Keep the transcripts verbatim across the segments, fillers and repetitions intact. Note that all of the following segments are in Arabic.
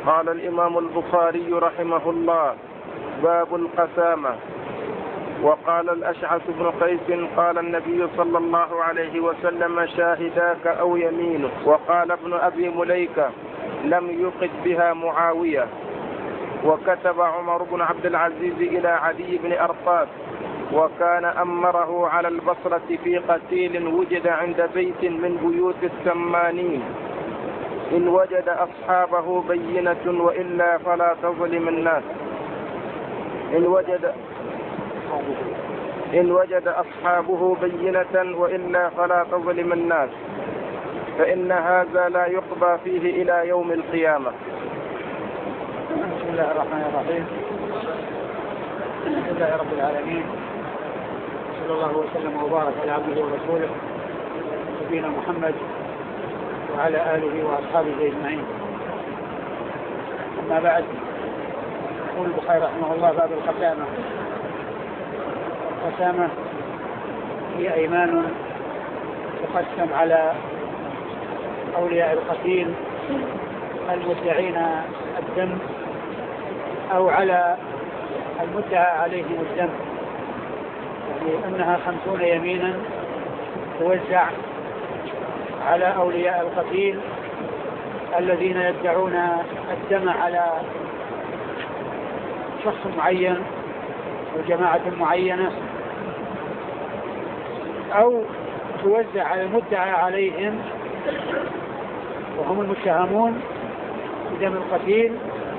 قال الإمام البخاري رحمه الله: باب القسامة. وقال الأشعث بن قيس: قال النبي صلى الله عليه وسلم: شاهداك أو يمينك. وقال ابن أبي مليكة: لم يقد بها معاوية. وكتب عمر بن عبد العزيز إلى عدي بن أرطاس، وكان أمره على البصرة في قتيل وجد عند بيت من بيوت السمانين: إن وجد أصحابه بينة وإلا فلا تظلم الناس. إن وجد إن وجد أصحابه بينة وإلا فلا تظلم الناس، فإن هذا لا يقضى فيه إلى يوم القيامة. بسم الله الرحمن الرحيم. الحمد لله رب العالمين، صلى الله وسلم وبارك على عبده ورسوله نبينا محمد وعلى آله وأصحابه أجمعين. أما بعد، يقول البخاري رحمه الله: باب القسامة. القسامة هي أيمان تقسم على أولياء القتيل المدعين الدم أو على المدعى عليهم الدم، يعني أنها خمسون يمينا توزع على أولياء القتيل الذين يدعون الدم على شخص معين وجماعة معينة، أو توزع على المدعى عليهم وهم المتهمون بدم القتيل،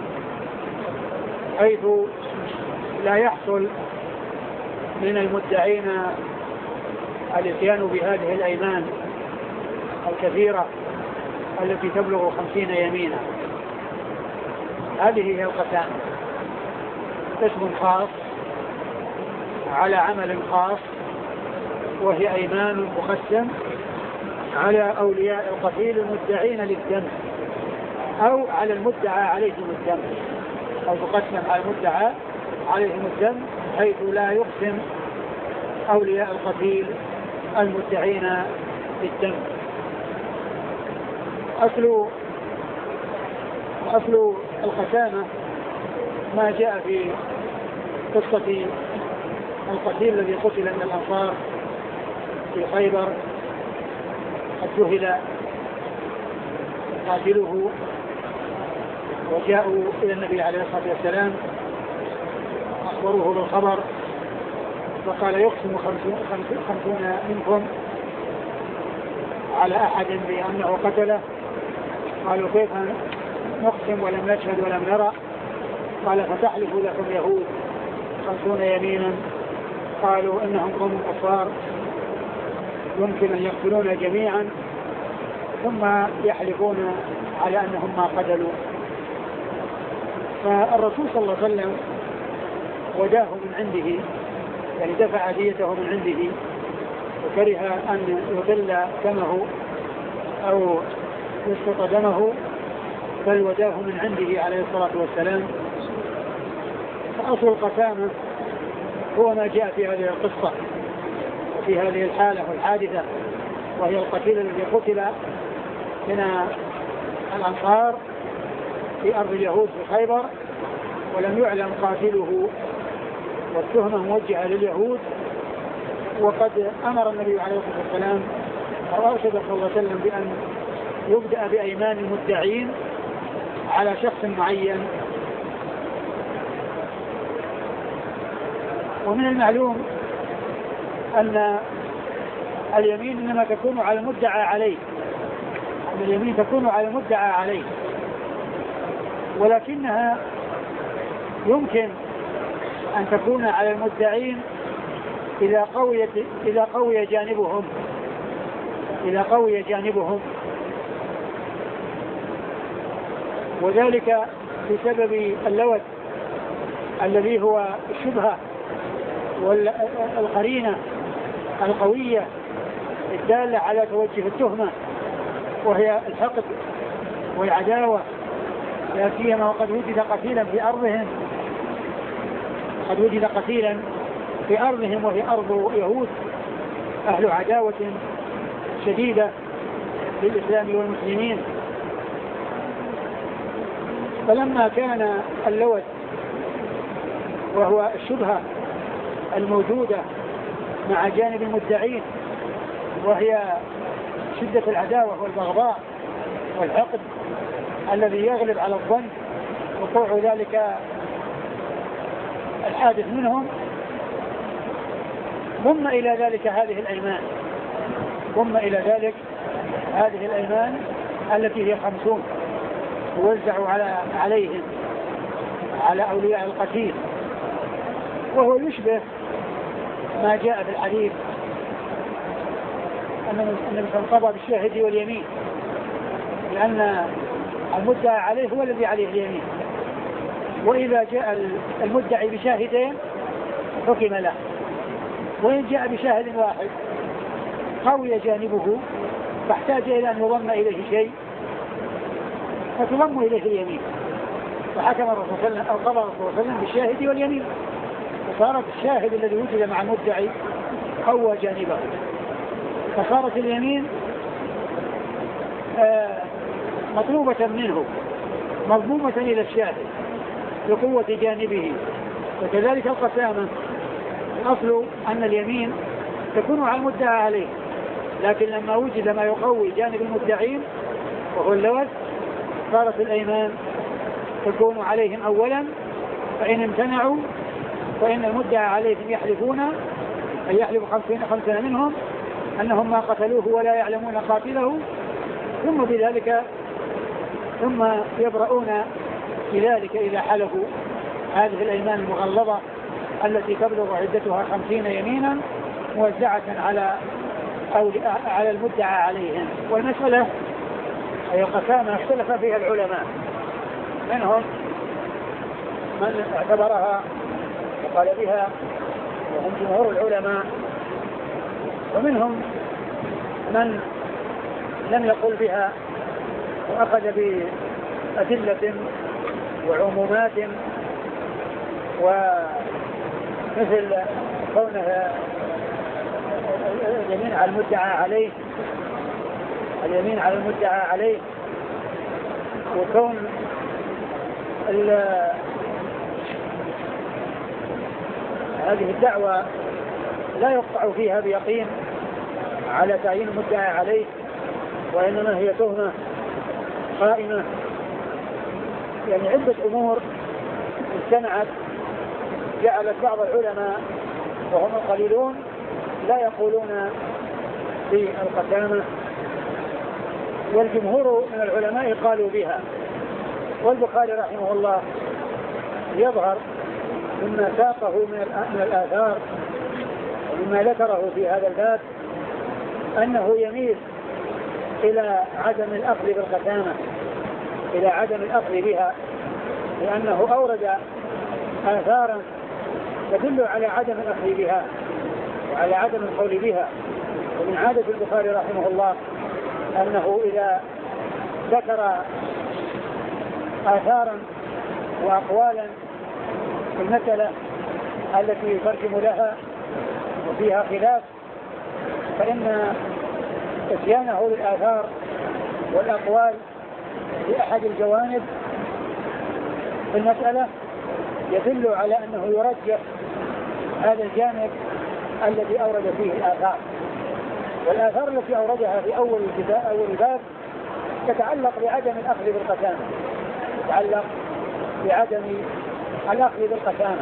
حيث لا يحصل من المدعين الاتيان بهذه الأيمان الكثيرة التي تبلغ خمسين يمينا. هذه هي القسامة، اسم خاص على عمل خاص، وهي أيمان مقسم على أولياء القتيل المدعين للدم أو على المدعى عليهم الدم، أو تقسم على المدعى عليهم الدم حيث لا يقسم أولياء القتيل المدعين للدم. أصل أصل القسامة ما جاء في قصة القتيل الذي قتل من الأنصار في خيبر، قد جهل قاتله وجاءوا إلى النبي عليه الصلاة والسلام أخبروه بالخبر، فقال: يقسم خمسون منكم على أحد بأنه قتله. قالوا: كيف نقسم ولم نشهد ولم نرى؟ قال: فتحلف لكم يهود خمسون يمينا. قالوا: إنهم قوم كفار يمكن أن يقتلون جميعا ثم يحلفون على أنهم ما قتلوا. فالرسول صلى الله عليه وسلم وداه من عنده، يعني دفع ديته من عنده، وكره أن يضل دمه أو يسقط دمه، بل وداه من عنده عليه الصلاة والسلام. فأصل القسامة هو ما جاء في هذه القصة وفي هذه الحالة والحادثة، وهي القتيل الذي قتل من الأنصار في أرض اليهود في خيبر، ولم يعلم قاتله، والتهمة موجهة لليهود. وقد أمر النبي عليه الصلاة والسلام أو أرشد صلى الله عليه وسلم بأن يبدأ بأيمان المدعين على شخص معين. ومن المعلوم أن اليمين إنما تكون على المدعى عليه، أن اليمين تكون على المدعى عليه، ولكنها يمكن أن تكون على المدعين إذا قويت إذا قوي جانبهم إذا قوي جانبهم وذلك بسبب اللوث الذي هو الشبهة والقرينة القوية الدالة على توجه التهمة، وهي الحقد والعداوة، لا سيما وقد وجد قتيلا في أرضهم قد وجد قتيلا في أرضهم وهي أرض يهود أهل عداوة شديدة للإسلام والمسلمين. فلما كان اللوث وهو الشبهة الموجودة مع جانب المدعين وهي شدة العداوة والبغضاء والحقد الذي يغلب على الظن وقوع ذلك الحادث منهم، ضم إلى ذلك هذه الأيمان ضم إلى ذلك هذه الأيمان التي هي خمسون توزع على عليهم على أولياء القتيل، وهو يشبه ما جاء في الحديث أن النبي انقضى بالشاهد واليمين، لأن المدعى عليه هو الذي عليه اليمين، وإذا جاء المدعي بشاهدين حكم له، وإن جاء بشاهد واحد قوي جانبه فاحتاج إلى أن يضم إليه شيء فتضم إليه اليمين، فحكم الرسول صلى الله عليه وسلم أو قضى الرسول صلى الله عليه وسلم بالشاهد واليمين، وصارت الشاهد الذي وجد مع المدعي قوى جانبه، فصارت اليمين آه مطلوبة منه مضمومة إلى الشاهد بقوة جانبه. وكذلك القسامة الأصل أن اليمين تكون على المدعى عليه، لكن لما وجد ما يقوي جانب المدعين وهو اللوث صارت الأيمان تكون عليهم أولا، فإن امتنعوا فإن المدعى عليهم يحلفون أي يحلف خمسين خمسين منهم أنهم ما قتلوه ولا يعلمون قاتله، ثم بذلك ثم يبرؤون بذلك إذا حلفوا هذه الأيمان المغلظة التي تبلغ عدتها خمسين يمينا موزعة على أو على المدعى عليهم. والمسألة أي القسامة اختلف فيها العلماء، منهم من اعتبرها وقال بها وهم جمهور العلماء، ومنهم من لم يقل بها وأخذ بأدلة وعمومات، ومثل كونها اليمين على المدعى عليه اليمين على المدعى عليه وكون هذه الدعوة لا يقطع فيها بيقين على تعيين المدعى عليه، وإنما هي تهمة قائمة، يعني عدة أمور اجتمعت جعلت بعض العلماء وهم القليلون لا يقولون بالقسامة، والجمهور من العلماء قالوا بها. والبخاري رحمه الله يظهر مما ساقه من الآثار ومما ذكره في هذا الباب أنه يميل إلى عدم الأخذ بالقسامة إلى عدم الأخذ بها، لأنه أورد آثارا تدل على عدم الأخذ بها وعلى عدم القول بها. ومن عادة البخاري رحمه الله أنه إذا ذكر آثارا وأقوالا في المسألة التي يترجم لها وفيها خلاف، فإن اتيانه للآثار والأقوال في أحد الجوانب في المسألة يدل على أنه يرجح هذا الجانب الذي أورد فيه الآثار. والآثار التي أوردها في أول أول باب تتعلق بعدم الأخذ بالقسامة تتعلق بعدم الأخذ بالقسامة.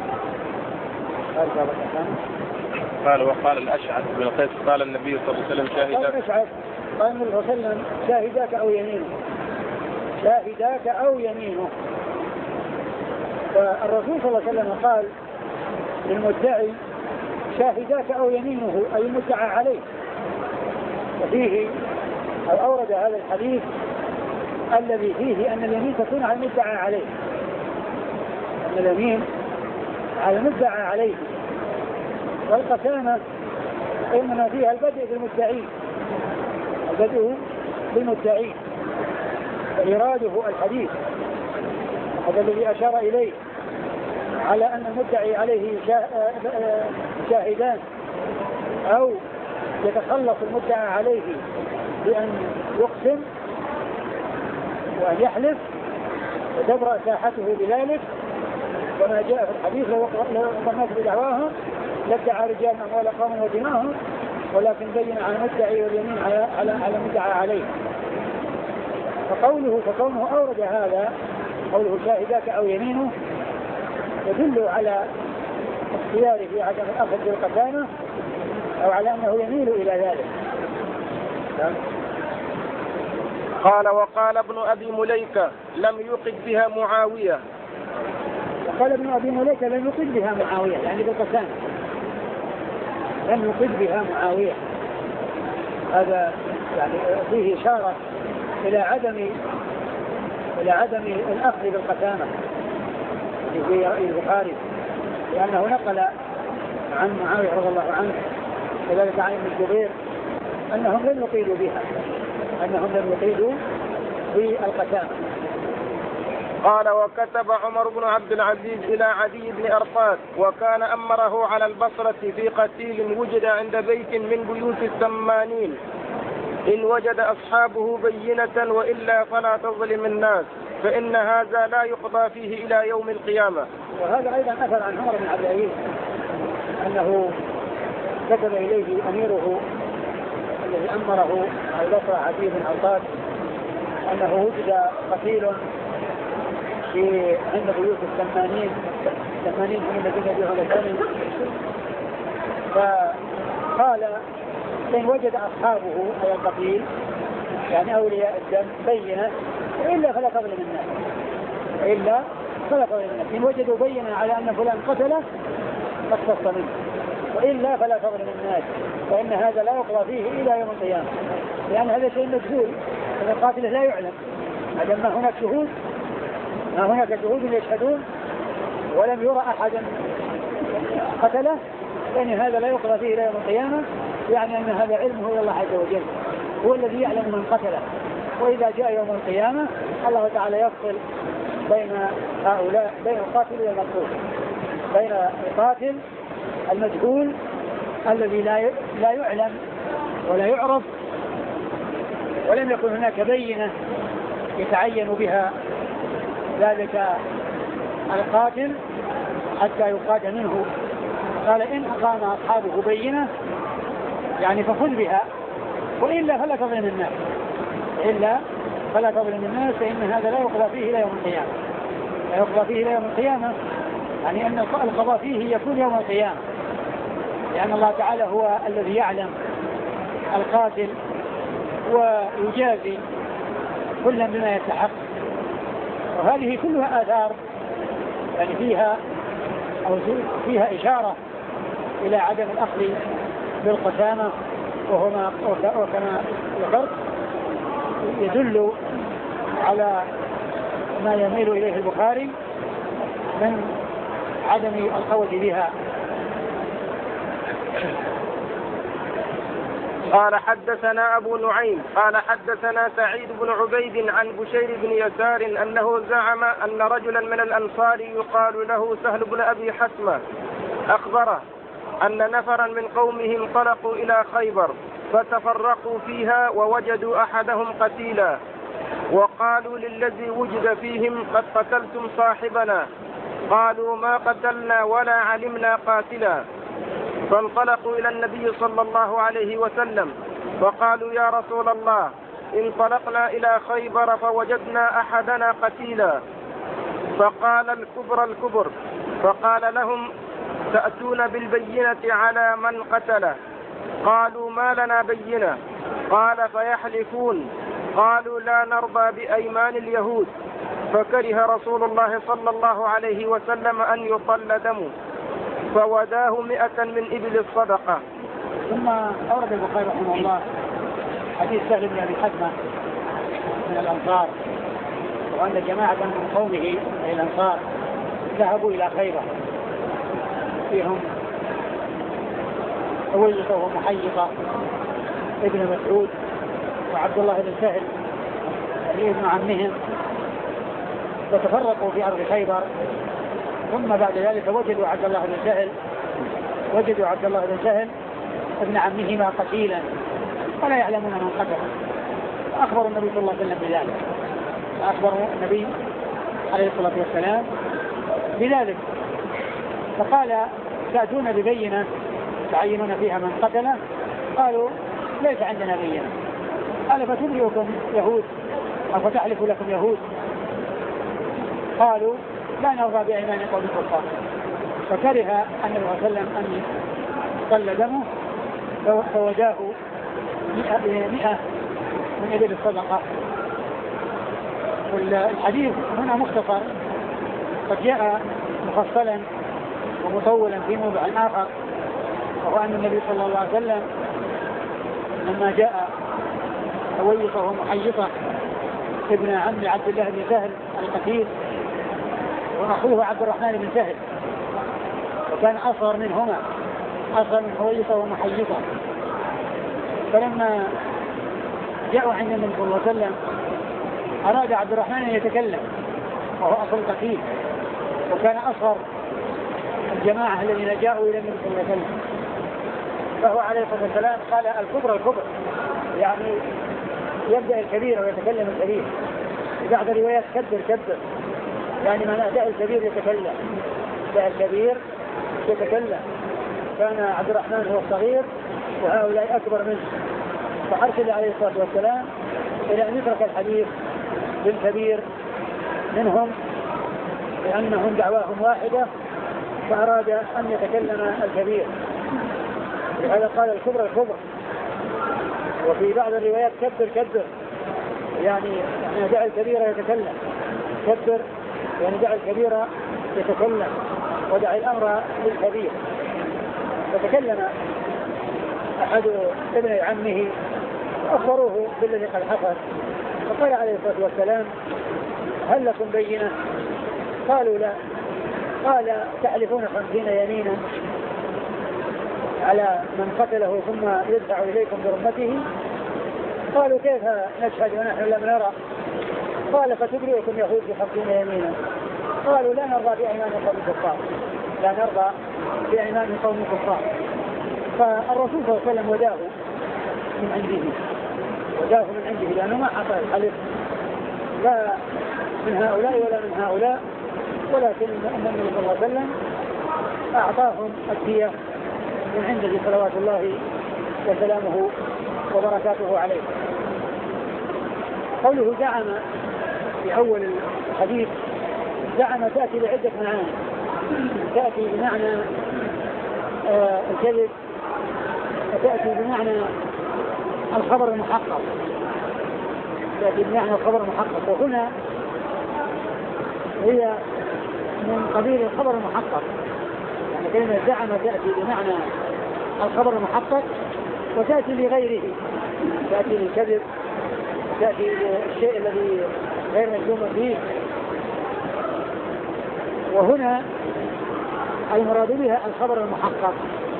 قال وقال الأشعث بن قيس قال النبي صلى الله عليه وسلم شاهداك قال الأشعث قال النبي صلى الله عليه وسلم شاهداك أو يمينه شاهداك أو يمينه. فالرسول صلى الله عليه وسلم قال للمدعي شاهداك أو يمينه أي المدعى عليه، وفيه أو أورد هذا الحديث الذي فيه أن اليمين تكون على المدعى عليه أن اليمين على المدعى عليه والقسامة إنما فيها البدء بالمدعين البدء بالمدعين وإراده الحديث هذا الذي أشار إليه على أن المدعي عليه شاهدان أو يتخلص المدعى عليه بأن يقسم وأن يحلف، وتبرأ ساحته بذلك. وما جاء في الحديث لو قمت بدعواهم لادعى رجال أموال قوم ودماهم ولكن بين على المدعي واليمين على على على المدعى عليه. فقوله فكونه أورد هذا قوله شاهداك أو يمينه يدل على اختياره في عدم الأخذ بالقسامة أو على أنه يميل إلى ذلك. قال وقال ابن أبي مليكة لم يقد بها معاوية. وقال ابن أبي مليكة لم يقد بها معاوية يعني بالقسامة لم يقد بها معاوية. هذا يعني فيه إشارة إلى عدم إلى عدم الأخذ بالقسامة في البخاري لأنه نقل عن معاوية رضي الله عنه وذلك عن ابن الزبير أنهم لم يقيدوا بها أنهم لم يقيدوا بالقسامة. قال وكتب عمر بن عبد العزيز إلى عدي بن أرطاد وكان أمره على البصرة في قتيل وجد عند بيت من بيوت الثمانين إن وجد أصحابه بينة وإلا فلا تظلم الناس فإن هذا لا يقضى فيه إلى يوم القيامة. وهذا أيضا أثر عن عمر بن عبد العزيز أنه كتب إليه أميره الذي أمره على البصرة عدي بن أرطاد أنه وجد قتيل في عند بيوت الثمانين الثمانين هم الذين يبيعون الثمن. فقال إن وجد أصحابه أي القتيل يعني أولياء الدم بينة وإلا فلا تظلم الناس وإلا فلا تظلم الناس إن وجدوا بينة على أن فلان قتله فاقتص منه وإلا فلا تظلم الناس فإن هذا لا يقضى فيه إلى يوم القيامة لأن هذا شيء مجهول أن القاتل لا يعلم ما دام هناك شهود ما هناك شهود يشهدون ولم يرى أحد قتله فإن هذا لا يقضى فيه إلى يوم القيامة يعني أن هذا علمه إلى الله عز وجل هو الذي يعلم من قتله. وإذا جاء يوم القيامة الله تعالى يفصل بين هؤلاء بين القاتل والمقتول بين القاتل المجهول الذي لا لا يعلم ولا يعرف ولم يكن هناك بينة يتعين بها ذلك القاتل حتى يقاد منه. قال إن أقام أصحابه بينة يعني فخذ بها وإلا فلا تظلم الناس إلا فلا تظلم الناس فإن هذا لا يقضى فيه إلى يوم القيامة لا يقضى فيه إلى يوم القيامة يعني أن القضاء فيه يكون يوم القيامة لأن الله تعالى هو الذي يعلم القاتل ويجازي كلا بما يستحق. وهذه كلها آثار يعني فيها أو فيها إشارة إلى عدم الأخذ بالقسامة وهما وكما ذكرت يدل على ما يميل إليه البخاري من عدم القول بها. قال حدثنا أبو نعيم قال حدثنا سعيد بن عبيد عن بشير بن يسار أنه زعم أن رجلا من الأنصار يقال له سهل بن أبي حتمة أخبره أن نفرا من قومه انطلقوا إلى خيبر فتفرقوا فيها ووجدوا أحدهم قتيلا وقالوا للذي وجد فيهم قد قتلتم صاحبنا قالوا ما قتلنا ولا علمنا قاتلا فانطلقوا إلى النبي صلى الله عليه وسلم فقالوا يا رسول الله انطلقنا إلى خيبر فوجدنا أحدنا قتيلا فقال الكبر الكبر فقال لهم تأتون بالبينة على من قتله قالوا ما لنا بينة قال فيحلفون قالوا لا نرضى بأيمان اليهود فكره رسول الله صلى الله عليه وسلم أن يطل دمه فوداه مئة من إبل الصدقة. ثم أورد البخاري رحمه الله حديث سهل بن أبي حتمة من الأنصار وأن جماعة من قومه أي الأنصار ذهبوا إلى خيبر فيهم أولته ومحيطة ابن مسعود وعبد الله بن سهل ابن عمهم فتفرقوا في أرض خيبر ثم بعد ذلك وجدوا عبد الله بن سهل وجدوا عبد الله بن سهل ابن عمهما قتيلا ولا يعلمون من قتله فأخبروا النبي صلى الله عليه وسلم بذلك فأخبروا النبي عليه الصلاة والسلام بذلك، فقال تأتون ببينة تعينون فيها من قتله؟ قالوا ليس عندنا بينة. قال فتبرئكم يهود أو فتحلف لكم يهود؟ قالوا لا نرضى بأيمان قوم الكفار. فكره النبي صلى الله عليه وسلم أن صلى دمه فوداه مئة من إبل الصدقة. والحديث هنا مختصر، قد جاء مفصلا ومطولا في موضع آخر، وهو أن النبي صلى الله عليه وسلم لما جاء أويصه ومحيصه ابن عم عبد الله بن سهل القتيل وأخوه عبد الرحمن بن سهل، وكان أصغر منهما، أصغر من أويصه ومحيصه، فلما جاءوا عند النبي صلى الله عليه وسلم أراد عبد الرحمن أن يتكلم وهو أصل القتيل، وكان أصغر الجماعة الذين جاءوا إلى النبي صلى الله عليه وسلم، فهو عليه الصلاة والسلام قال الكبر الكبر، يعني يبدأ الكبير ويتكلم الكبير. بعض الروايات كبر كبر، يعني من أداء الكبير يتكلم، أداء الكبير يتكلم. كان عبد الرحمن هو الصغير وهؤلاء أكبر منه، فأرسل عليه الصلاة والسلام إلى أن يترك الحديث بالكبير منهم لأنهم دعواهم واحدة، فأراد أن يتكلم الكبير، لهذا قال الكبر الكبر. وفي بعض الروايات كبر كبر، يعني يعني دع الكبير يتكلم، كبر يعني دع الكبير يتكلم ودع الأمر للكبير. فتكلم أحد ابن عمه وأخبروه بالذي قد حصل، فقال عليه الصلاة والسلام هل لكم بينة؟ قالوا لا. قال تحلفون خمسين يمينا على من قتله ثم يدفع إليكم برمته؟ قالوا كيف نشهد ونحن لم نرى؟ قال فتبرئكم يهود بخمسين يمينا. قالوا لا نرضى بأيمان قوم الكفار، لا نرضى بأيمان قوم الكفار. فالرسول صلى الله عليه وسلم وداه من عنده، وداه من عنده لأنه ما حصل الحلف لا من هؤلاء ولا من هؤلاء، ولكن النبي صلى الله عليه وسلم أعطاهم الدية من عنده صلوات الله وسلامه وبركاته عليه. قوله زعم في أول الحديث، زعم تأتي بعدة معاني، تأتي بمعنى آه الكذب، وتأتي بمعنى الخبر المحقق، تأتي بمعنى الخبر المحقق، وهنا هي من قبيل الخبر المحقق، يعني كلمة زعم تأتي بمعنى الخبر المحقق وتأتي لغيره، تأتي للكذب، تأتي للشيء الذي غير مجزوم فيه. وهنا المراد بها الخبر المحقق.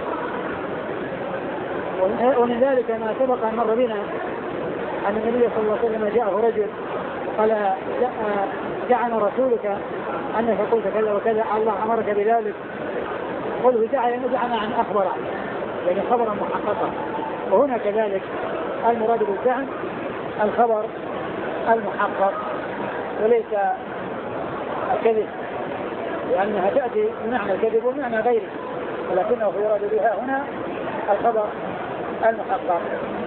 ومن ذلك ما سبق أن مر بنا أن النبي صلى الله عليه وسلم جاءه رجل قال زعم رسولك أنك قلت كذا وكذا، الله أمرك بذلك. قل زعم عن أخبر، يعني خبرا محققا. وهنا كذلك المراد بالزعم الخبر المحقق وليس الكذب، لأنها تأتي بمعنى الكذب ومعنى غيره، ولكنه يراد بها هنا الخبر المحقق.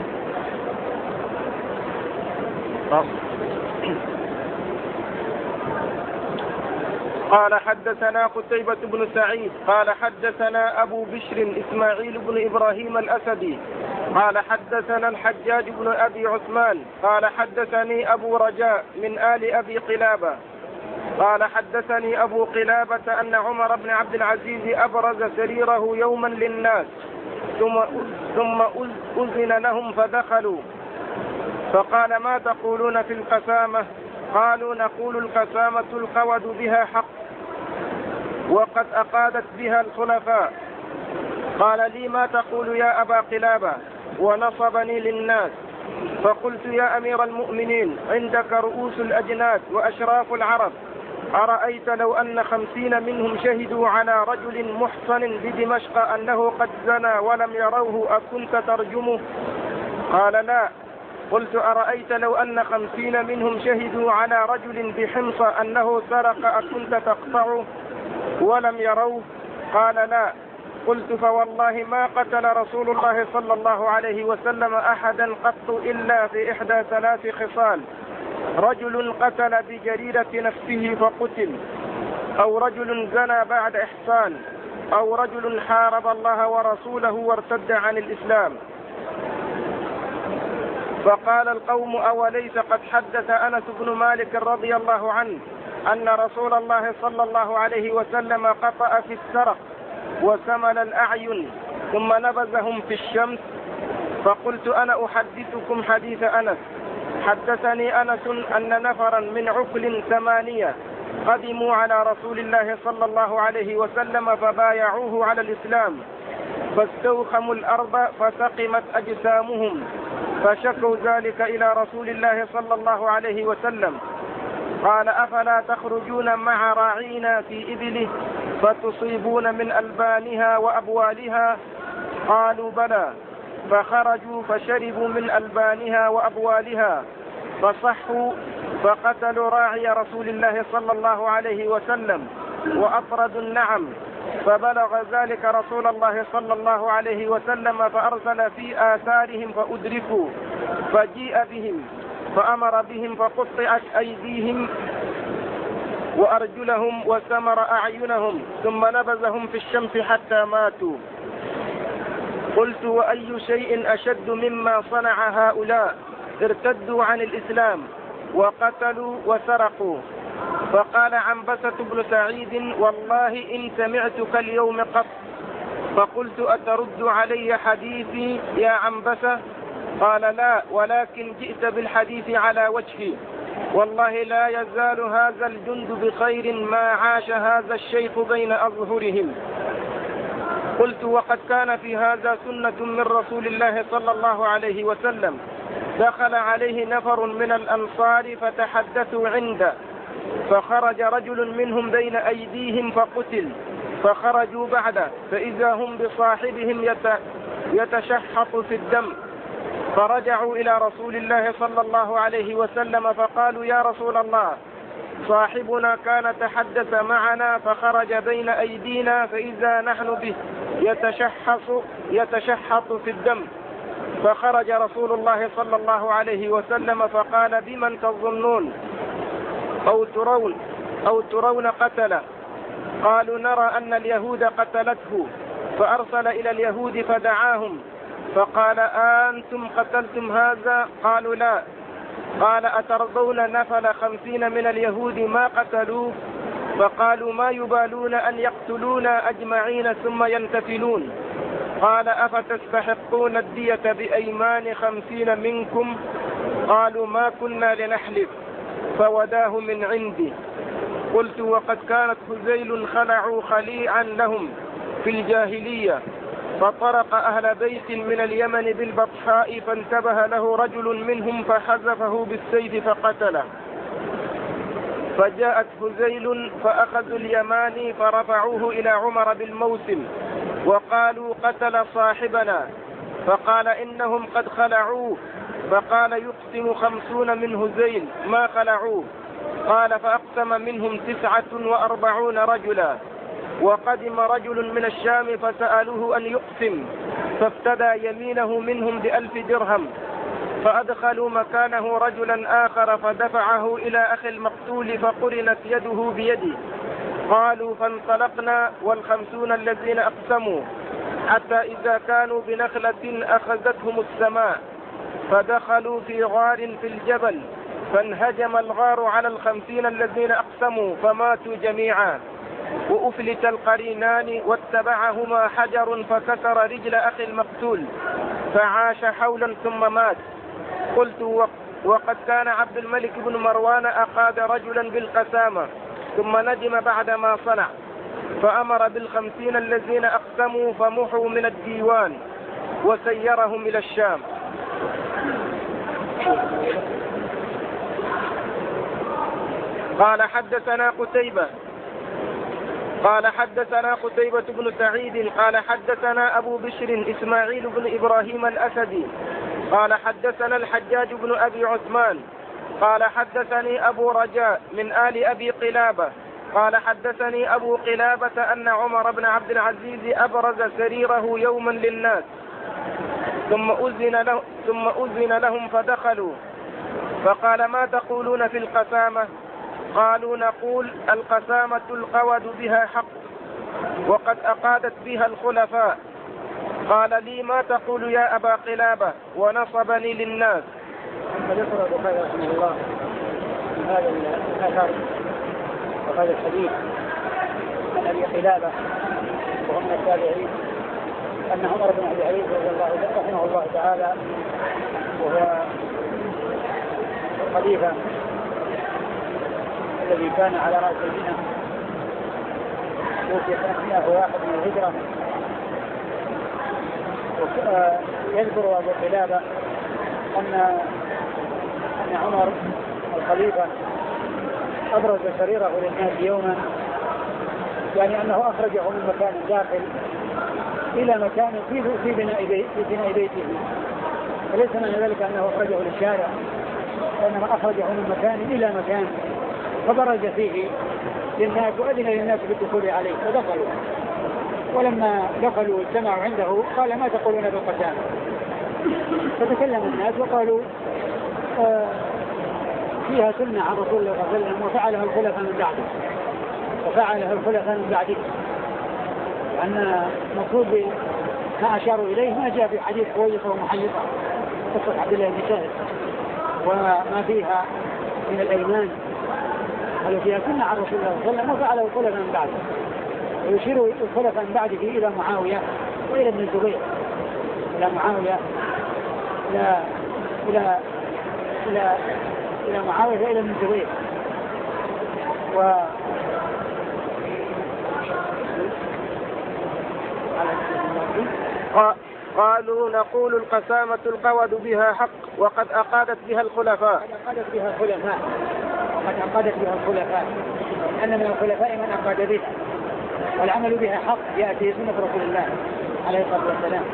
قال حدثنا قتيبة بن سعيد قال حدثنا أبو بشر إسماعيل بن إبراهيم الأسدي قال حدثنا الحجاج بن أبي عثمان قال حدثني أبو رجاء من آل أبي قلابة قال حدثني أبو قلابة أن عمر بن عبد العزيز أبرز سريره يوما للناس ثم ثم أذن لهم فدخلوا، فقال ما تقولون في القسامة؟ قالوا نقول القسامة القود بها حق وقد أقادت بها الخلفاء. قال لي ما تقول يا أبا قلابة؟ ونصبني للناس. فقلت يا أمير المؤمنين عندك رؤوس الأجناد وأشراف العرب، أرأيت لو أن خمسين منهم شهدوا على رجل محصن بدمشق أنه قد زنى ولم يروه أكنت ترجمه؟ قال لا. قلت أرأيت لو أن خمسين منهم شهدوا على رجل بحمص أنه سرق أكنت تقطعه ولم يروه؟ قال لا. قلت فوالله ما قتل رسول الله صلى الله عليه وسلم أحدا قط إلا في إحدى ثلاث خصال: رجل قتل بجريدة نفسه فقتل، أو رجل زنى بعد إحصان، أو رجل حارب الله ورسوله وارتد عن الإسلام. فقال القوم: أوليس قد حدث أنس بن مالك رضي الله عنه أن رسول الله صلى الله عليه وسلم قطأ في السرق وسمل الأعين ثم نبذهم في الشمس؟ فقلت: أنا أحدثكم حديث أنس. حدثني أنس أن نفرا من عقل ثمانية قدموا على رسول الله صلى الله عليه وسلم فبايعوه على الإسلام، فاستوخموا الأرض فسقمت أجسامهم، فشكوا ذلك إلى رسول الله صلى الله عليه وسلم. قال: أفلا تخرجون مع راعينا في إبله فتصيبون من ألبانها وأبوالها؟ قالوا: بلى. فخرجوا فشربوا من ألبانها وأبوالها فصحوا، فقتلوا راعي رسول الله صلى الله عليه وسلم وأطردوا النعم، فبلغ ذلك رسول الله صلى الله عليه وسلم فأرسل في آثارهم فأدركوا، فجيء بهم فأمر بهم فقطعت أيديهم وأرجلهم وسمر أعينهم ثم نبذهم في الشمس حتى ماتوا. قلت: وأي شيء أشد مما صنع هؤلاء؟ ارتدوا عن الإسلام وقتلوا وسرقوا. فقال عنبسة بن سعيد: والله إن سمعتك اليوم قط. فقلت: أترد علي حديثي يا عنبسة؟ قال: لا، ولكن جئت بالحديث على وجهي. والله لا يزال هذا الجند بخير ما عاش هذا الشيخ بين أظهرهم. قلت: وقد كان في هذا سنة من رسول الله صلى الله عليه وسلم. دخل عليه نفر من الأنصار فتحدثوا عنده، فخرج رجل منهم بين أيديهم فقتل، فخرجوا بعده فإذا هم بصاحبهم يتشحط في الدم، فرجعوا إلى رسول الله صلى الله عليه وسلم فقالوا: يا رسول الله، صاحبنا كان تحدث معنا فخرج بين أيدينا فإذا نحن به يتشحط يتشحط في الدم. فخرج رسول الله صلى الله عليه وسلم فقال: بمن تظنون أو ترون أو ترون قتل؟ قالوا: نرى أن اليهود قتلته. فأرسل إلى اليهود فدعاهم فقال: أنتم قتلتم هذا؟ قالوا: لا. قال: أترضون نفل خمسين من اليهود ما قتلوه؟ فقالوا: ما يبالون أن يقتلونا أجمعين ثم ينتفلون. قال: أفتستحقون الدية بأيمان خمسين منكم؟ قالوا: ما كنا لنحلف. فوداه من عندي. قلت: وقد كانت هذيل خلعوا خليعا لهم في الجاهلية، فطرق أهل بيت من اليمن بالبطحاء فانتبه له رجل منهم فحذفه بالسيف فقتله. فجاءت هذيل فأخذوا اليماني فرفعوه إلى عمر بالموسم وقالوا: قتل صاحبنا. فقال: إنهم قد خلعوه. فقال: يقسم خمسون من هذيل ما خلعوه. قال: فأقسم منهم تسعة وأربعون رجلا. وقدم رجل من الشام فسألوه أن يقسم، فافتدى يمينه منهم بألف درهم، فأدخلوا مكانه رجلا آخر فدفعه إلى أخي المقتول فقرنت يده بيدي. قالوا: فانطلقنا والخمسون الذين أقسموا حتى إذا كانوا بنخلة أخذتهم السماء، فدخلوا في غار في الجبل، فانهجم الغار على الخمسين الذين أقسموا فماتوا جميعا. وأفلت القرينان واتبعهما حجر فكسر رجل أخي المقتول فعاش حولا ثم مات. قلت: وقد كان عبد الملك بن مروان أقاد رجلا بالقسامة ثم ندم بعد ما صنع، فأمر بالخمسين الذين أقسموا فمحوا من الديوان وسيرهم إلى الشام. قال: حدثنا قتيبة قال حدثنا قتيبة بن سعيد قال حدثنا أبو بشر إسماعيل بن إبراهيم الأسدي قال حدثنا الحجاج بن أبي عثمان قال حدثني أبو رجاء من آل أبي قلابة قال حدثني أبو قلابة أن عمر بن عبد العزيز أبرز سريره يوما للناس ثم أذن, له ثم أذن لهم فدخلوا فقال ما تقولون في القسامة؟ قالوا نقول القسامة القود بها حق وقد أقادت بها الخلفاء. قال لي ما تقول يا أبا قلابة ونصبني للناس. فذكر البخاري رحمه الله هذا الأثر وهذا الحديث عن أبي قلابة وهو من التابعين أن عمر بن عبد العزيز رحمه الله تعالى وهو الخليفة الذي كان على رأس المدينة توفي سنة مئة وواحد من الهجرة. يذكر أبو قلابة أن أن عمر الخليفة أبرز سريره للناس يوما، يعني أنه أخرجه من مكان داخل إلى مكان فيه في بناء بناء بيته، وليس من ذلك أنه أخرجه للشارع، وإنما أخرجه من مكان إلى مكان فبرز فيه للناس وأذن للناس بالدخول عليه فدخلوا. ولما دخلوا واجتمعوا عنده قال ما تقولون بالقسامة؟ فتكلم الناس وقالوا آه فيها سنة عن رسول الله صلى الله عليه وسلم وفعلها الخلفاء من بعده وفعلها الخلفاء من بعده، لأن المقصود ما أشاروا إليه ما جاء في حديث كويسة ومحيطة قصة عبد الله بن سهل وما فيها من الأيمان، قالوا فيها سنة عن رسول الله صلى الله عليه وسلم وفعله الخلفاء من بعده، ويشير الخلفاء من بعده إلى معاوية وإلى ابن الزبير، إلى معاوية إلى إلى إلى إلى معاوية إلى ابن الزبير. و قالوا نقول القسامة القود بها حق وقد أقادت بها الخلفاء. قد أقادت بها الخلفاء قد أقادت بها الخلفاء أن من الخلفاء من أقاد بها، والعمل بها حق يأتي سنة رسول الله عليه الصلاة والسلام.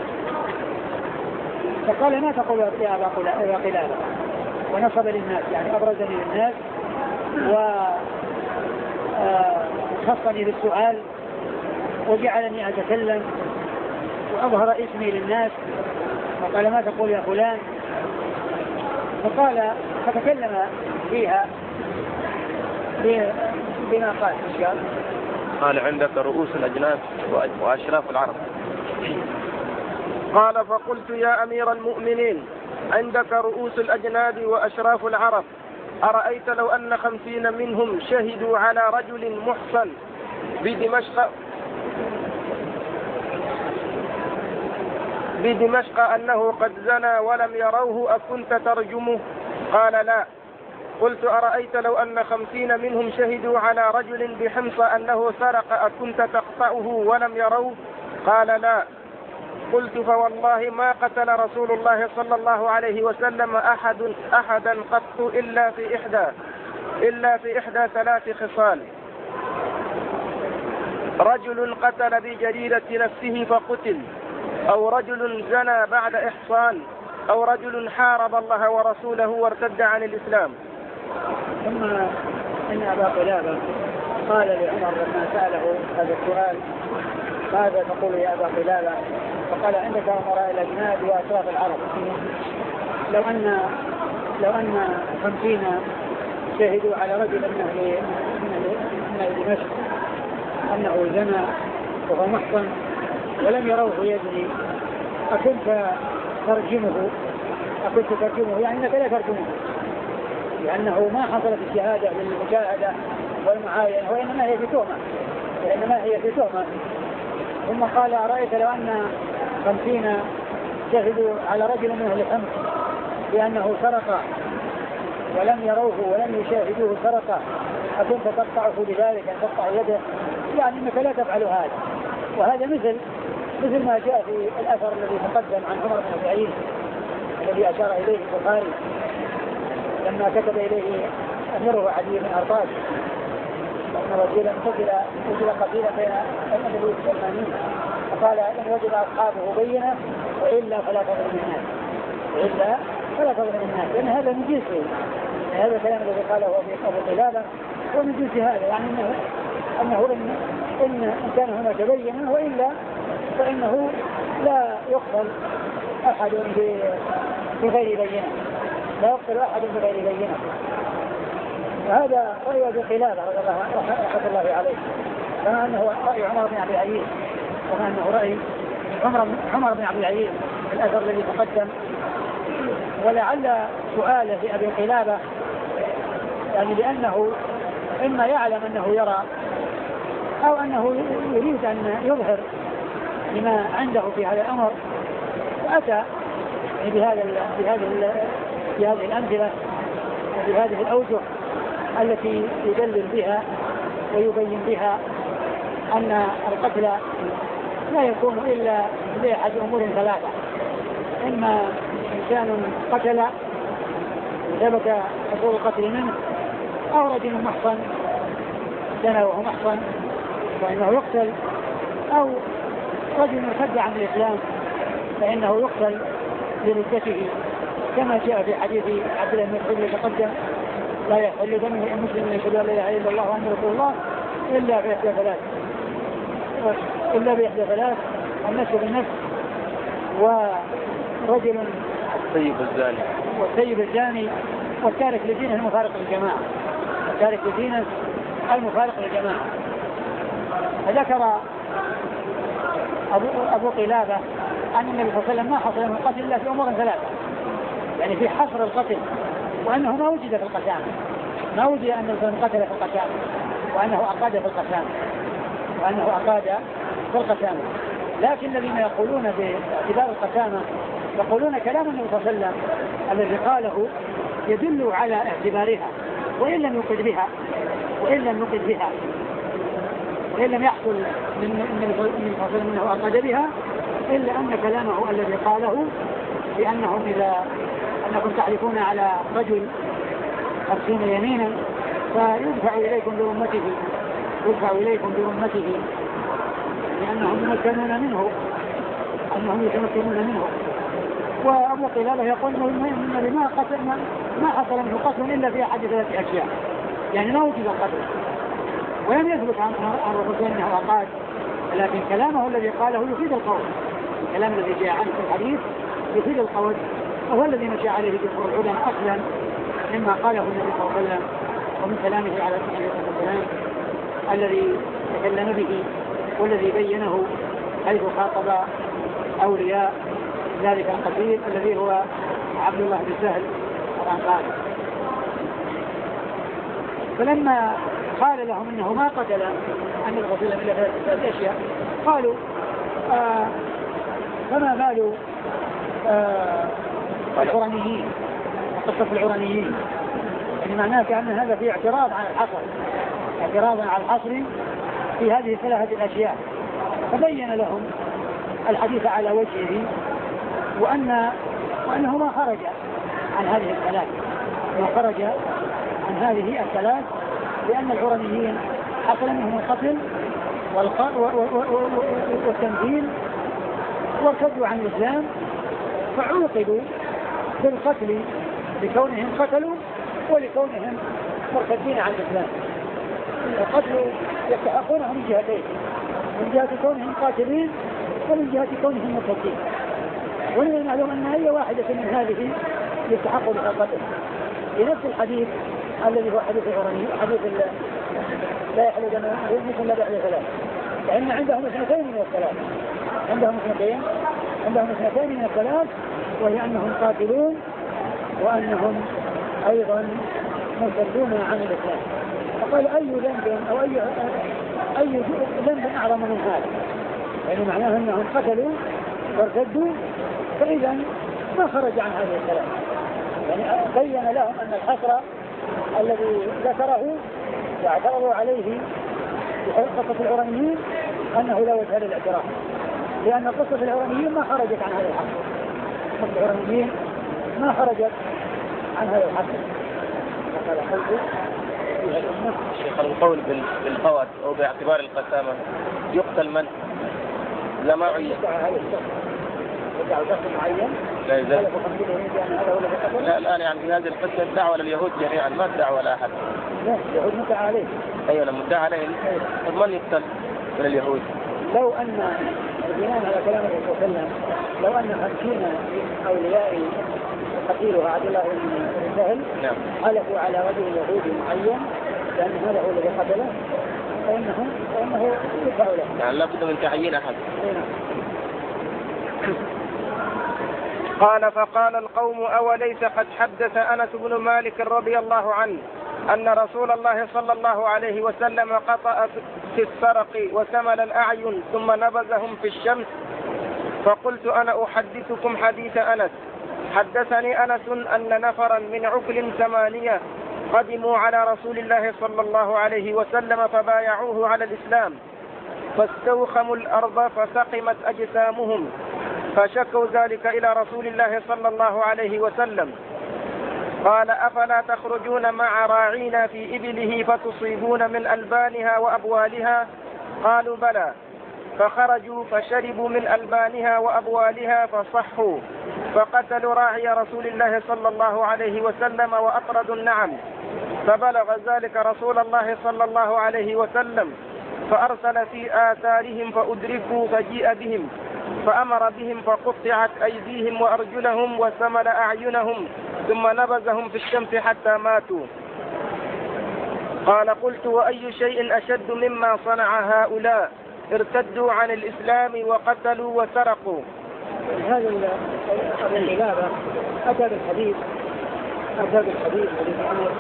فقال ما تقول يا أبا قلابة ونصب للناس، يعني أبرزني للناس وخصني بالسؤال وجعلني أتكلم وأظهر اسمي للناس، فقال ما تقول يا فلان؟ فقال فتكلم فيها بما قال إن شاء الله. قال عندك رؤوس الأجناد وأشراف العرب. قال فقلت يا أمير المؤمنين عندك رؤوس الأجناد وأشراف العرب، أرأيت لو أن خمسين منهم شهدوا على رجل محصن بدمشق بدمشق أنه قد زنى ولم يروه أكنت ترجمه؟ قال لا. قلت أرأيت لو أن خمسين منهم شهدوا على رجل بحمص أنه سرق أكنت تقطعه ولم يروه؟ قال لا. قلت فوالله ما قتل رسول الله صلى الله عليه وسلم أحد أحدا قط إلا في إحدى إلا في إحدى ثلاث خصال: رجل قتل بجريرة نفسه فقتل، أو رجل زنى بعد إحصان، أو رجل حارب الله ورسوله وارتد عن الإسلام. ثم إن أبا قلابة قال لعمر لما سأله هذا السؤال ماذا تقول يا أبا قلابة؟ فقال عندك أمراء الأجناد وأشراف العرب، لو أن لو أن خمسين شهدوا على رجل من أهل من أهل دمشق أنه زنى وهو محصن ولم يروه يزني أكنت ترجمه؟ أكنت ترجمه يعني أنك لا ترجمه، لأنه ما حصلت الشهادة للمشاهدة والمعاينة، وإنما هي في تهمة وإنما هي في تهمة. ثم قال أرأيت لو أن خمسين شهدوا على رجل من أهل حمص بأنه سرق ولم يروه ولم يشاهدوه سرق أكنت تقطعه بذلك أن تقطع يده؟ يعني أنك لا تفعل هذا. وهذا مثل مثل ما جاء في الأثر الذي تقدم عن عمر بن سعيد الذي أشار إليه البخاري لما كتب إليه أمره عدي بن أرطاج أن رجلا قتل قتل قتيلا بين النبي السلمانين، فقال إن وجد أصحابه بينة وإلا فلا تضرب الناس، إلا فلا تظلم الناس، لأن هذا من جنسه. هذا الكلام الذي قاله أبو قلابة هو من جنس هذا، يعني أنه, أنه إن, إن كان هناك بينة وإلا فإنه لا يقتل أحد بغير بينة، لا يقتل أحد بغير بينة. وهذا رأي أبي قلابة رحمة الله عليه، كما أنه رأي عمر بن عبد العزيز، كما أنه رأي عمر, عمر بن عبد العزيز في الأثر الذي تقدم. ولعل سؤاله لأبي قلابة يعني لأنه إما يعلم أنه يرى أو أنه يريد أن يظهر لما عنده في هذا الأمر، فأتى بهذا بهذه بهذه الأمثلة وبهذه الأوجه التي يدلل بها ويبين بها أن القتل لا يكون إلا بأحد أمور ثلاثة: إما إنسان قتل وثبت حصول القتل منه، أو رجل محصن زنى وهو محصن فإنه يقتل، أو رجل ارتد عن الإسلام فإنه يقتل لردته، كما جاء في حديث عبد الله بن مسعود يتقدم: لا يحل دم المسلم يشهد أن لا إله إلا الله وأن رسول الله إلا بإحدى ثلاث إلا بإحدى ثلاث النفس بالنفس، ورجل الطيب الزاني والطيب الزاني والتارك لدينه المفارق للجماعة التارك لدينه المفارق للجماعة. فذكر أبو, أبو قلابة أن النبي صلى الله عليه وسلم ما حصل من القتل إلا في أمور ثلاثة، يعني في حصر القتل، وأنه ما وجد في القسامة، ما وجد أن الإنسان قتل في القسامة، وأنه أقاد في القسامة وأنه أقاد في القسامة. لكن الذين يقولون باعتبار القسامة يقولون كلام النبي صلى الله عليه وسلم الذي قاله يدل على اعتبارها، وإن لم يقد بها وإن لم يقد بها وإن لم يحصل من النبي صلى الله عليه وسلم أنه أقاد بها، إلا أن كلامه الذي قاله بأنهم إذا أنكم تحلفون على رجل خمسين يمينا فيدفع إليكم برمته يدفع إليكم برمته لأنهم يتمكنون منه أنهم يتمكنون منه. وأبو قلابة يقول إن ما قتل ما حصل منه قتل إلا في أحد ثلاث أشياء، يعني ما وجد القتل، ولم يثبت عن الرسول أنه أقاد، لكن كلامه الذي قاله يفيد القول، الكلام الذي جاء عنه في الحديث يفيد القول، وهو الذي مشى عليه جمهور العلماء أصلا مما قاله النبي صلى الله عليه وسلم ومن كلامه على عليه الصلاة والسلام الذي تكلم به والذي بينه حيث خاطب أولياء ذلك القتيل الذي هو عبد الله بن سهل الأنصاري. فلما قال لهم إنه ما قتل أن الرسول إلا ثلاث أشياء قالوا آه فما بال آه العرانيين، قصة العرانيين، يعني معناه كأن هذا في اعتراض على الحصر اعتراض على الحصر في هذه الثلاثة الأشياء. فبين لهم الحديث على وجهه وأن وأنه ما خرج عن هذه الثلاث ما خرج عن هذه الثلاث لأن العرانيين حصل منهم القتل والتمثيل وارتدوا عن الإسلام فعوقبوا بالقتل لكونهم قتلوا ولكونهم مرتدين عن الإسلام. القتل يستحقونه من جهتين، من جهة كونهم قاتلين ومن جهة كونهم مرتدين، ولذا نعلم أن أي واحدة من هذه يستحق بها القتل. لنفس الحديث الذي هو حديث العراني حديث لا يحل دم المسلم لا يحل ثلاث، لأن عندهم اثنتين من الثلاث عندهم اثنتين عندهم اثنتين من الثلاث وهي أنهم قاتلون وأنهم أيضا مرتدون عن الإسلام. فقال أي ذنب أو أي أي ذنب أعظم من هذا، يعني معناه أنهم قتلوا وارتدوا، فإذا ما خرج عن هذه الثلاث. يعني بين لهم أن الحصر الذي ذكره واعترضوا عليه في قصة العرانيين أنه لا وجه للاعتراف، لأن قصة العرانيين ما خرجت عن هذا الحصر، قصة العرانيين ما خرجت عن هذا الحصر. فقال قلت شيخ القول بالفوات أو باعتبار القسامة يقتل من؟ لا ما عين يدعوا شخص معين لا يزال يعني هذا هو الذي قتله. لا الآن يعني في هذه القصة الدعوة لليهود جميعا ما الدعوة لا أحد. لا اليهود مدعى عليه. أيوة لما مدعى عليه من يقتل من اليهود؟ لو أن بناء على كلام الرسول صلى الله عليه وسلم لو أن خمسين من أولياء قتيله عبد الله بن سهل نعم حلفوا على رجل يهودي معين لأن هذا هو الذي قتله فإنه فإنه يدفع له. يعني لا بد من تعيين أحد. نعم. قال فقال القوم أوليس قد حدث أنس بن مالك رضي الله عنه أن رسول الله صلى الله عليه وسلم قطع في السرق وسمل الأعين ثم نبذهم في الشمس. فقلت أنا أحدثكم حديث أنس. حدثني أنس أن نفرا من عقل ثمانية قدموا على رسول الله صلى الله عليه وسلم فبايعوه على الإسلام فاستوخموا الأرض فسقمت أجسامهم فشكوا ذلك إلى رسول الله صلى الله عليه وسلم. قال أفلا تخرجون مع راعينا في إبله فتصيبون من ألبانها وأبوالها؟ قالوا بلى. فخرجوا فشربوا من ألبانها وأبوالها فصحوا فقتلوا راعي رسول الله صلى الله عليه وسلم وأطردوا النعم. فبلغ ذلك رسول الله صلى الله عليه وسلم فأرسل في آثارهم فأدركوا فجيء بهم فأمر بهم فقطعت أيديهم وأرجلهم وسمل أعينهم ثم نبذهم في الشمس حتى ماتوا. قال قلت وأي شيء أشد مما صنع هؤلاء؟ ارتدوا عن الإسلام وقتلوا وسرقوا. هذا الإجابة أتى بالحديث أتى بالحديث عن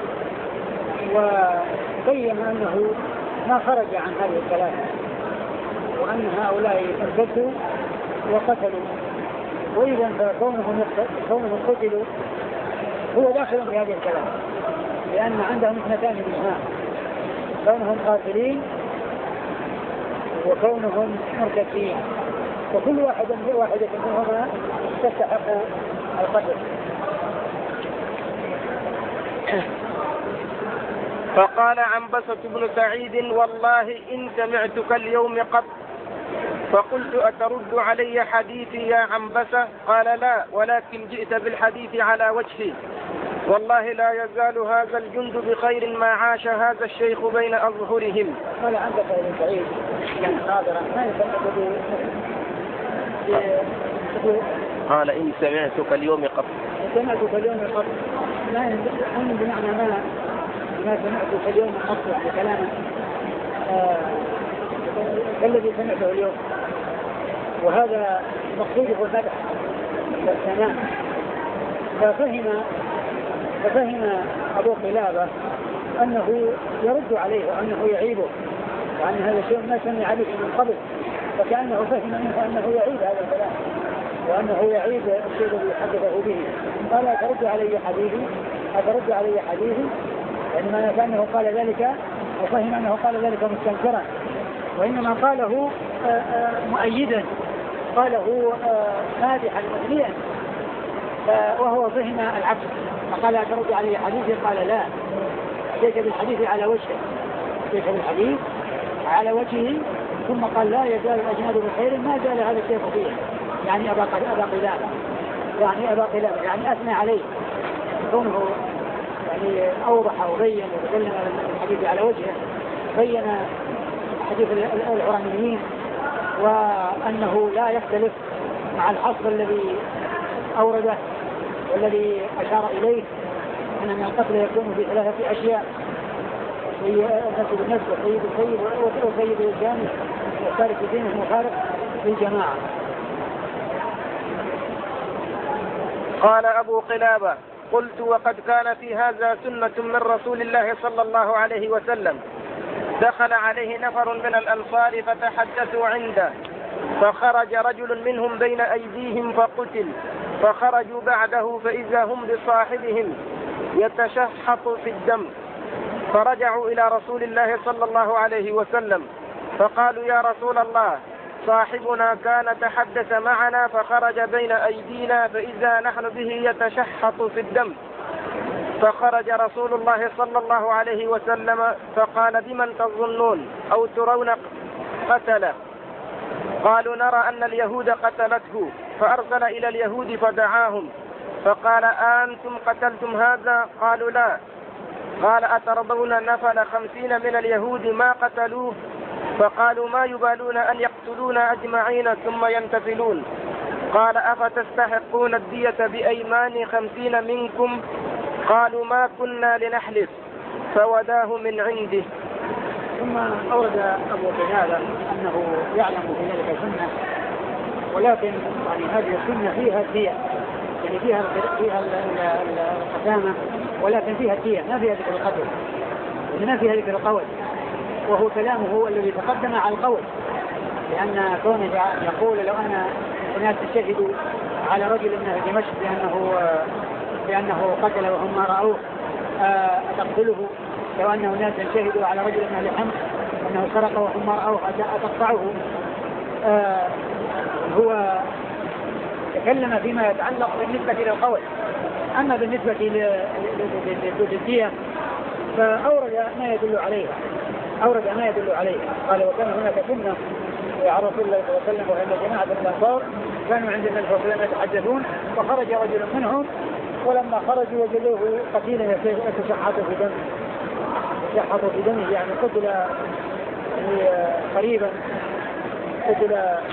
وبين أنه ما خرج عن هذه الثلاثة وأن هؤلاء ارتدوا وقتلوا وإذا فكونهم كونهم قتلوا هو داخل في هذه الثلاثة لأن عندهم اثنتان منها كونهم قاتلين وكونهم مرتدين وكل واحد واحدة منهما تستحق القتل. فقال عنبسة بن سعيد والله إن سمعتك اليوم قط. فقلت أترد علي حديثي يا عنبسة؟ قال لا ولكن جئت بالحديث على وجهي. والله لا يزال هذا الجند بخير ما عاش هذا الشيخ بين أظهرهم. قال عنبسة بن سعيد يعني ناظرا ما يسمعك قال إن سمعتك اليوم قط. سمعتك اليوم قط لا يكون بمعنى ما ما سمعتك اليوم قط يعني كلاما الذي سمعته اليوم وهذا مقصوده المدح والثناء. ففهم ففهم أبو قلابة أنه يرد عليه وأنه يعيبه وأن هذا الشيء ما سمع عليه من قبل فكأنه فهم منه أنه يعيب هذا الكلام وأنه يعيب الشيء الذي حدثه به. قال أترد علي حديثي أترد علي حديثي يعني ما كأنه قال ذلك وفهم أنه قال ذلك مستنكرا وإنما قاله مؤيدا قاله مادحا مثليا وهو فهم العكس. فقال أترد علي حديثي قال لا أتيت بالحديث على وجهه أتيت بالحديث على وجهه ثم قال لا يزال الأجناد بخير ما زال هذا الشيء فيه يعني أبا قلابة يعني أبا قلابة يعني أثنى عليه كونه يعني أوضح وبين وتكلم الحديث على وجهه بين حديث العرانيين وأنه لا يختلف مع الحصر الذي أورده والذي أشار إليه أن القتل يكون في ثلاثة أشياء النفس بالنفس والسيد السيد والسيد الجانب والتارك الدين المفارق للجماعة. قال أبو قلابة قلت وقد كان في هذا سنة من رسول الله صلى الله عليه وسلم. دخل عليه نفر من الأنصار فتحدثوا عنده فخرج رجل منهم بين أيديهم فقتل فخرجوا بعده فإذا هم بصاحبهم يتشحط في الدم فرجعوا إلى رسول الله صلى الله عليه وسلم فقالوا يا رسول الله صاحبنا كان تحدث معنا فخرج بين أيدينا فإذا نحن به يتشحط في الدم. فخرج رسول الله صلى الله عليه وسلم فقال بمن تظنون أو ترون قتله؟ قالوا نرى أن اليهود قتلته فأرسل إلى اليهود فدعاهم فقال أنتم قتلتم هذا؟ قالوا لا. قال أترضون نفل خمسين من اليهود ما قتلوه؟ فقالوا ما يبالون أن يقتلون أجمعين ثم ينتفلون. قال أفتستحقون الدية بأيمان خمسين منكم؟ قالوا ما كنا لنحلف فوداه من عنده. ثم أورد أبو قتادة أنه يعلم في ذلك سنة، ولكن يعني هذه السنة فيها الدية، يعني فيها فيها القسامة، ولكن فيها الدية، ما فيها ذكر القتل، ما فيها ذكر القول، وهو كلامه هو الذي تقدم على القول، لأن كونه يقول لو أن الناس شهدوا على رجل من دمشق بأنه بأنه قتل وهم ما رأوه أتقتله، لو أنه ناس شهدوا على رجل من أهل حمص أنه سرق وهم ما رأوه أتقطعه. هو تكلم فيما يتعلق بالنسبة إلى القول، أما بالنسبة للدية فأورد ما يدل عليها، أورد ما يدل عليها. قال وكان هناك سنة على رسول الله صلى الله عليه وسلم وأن جماعة من الأنصار كانوا عند النبي صلى الله عليه وسلم يتحدثون، فخرج رجل منهم ولما خرجوا وجدوه قتيلا يتشحط في دمه، يتشحط في دمه يعني قتل يعني قريبا، قتل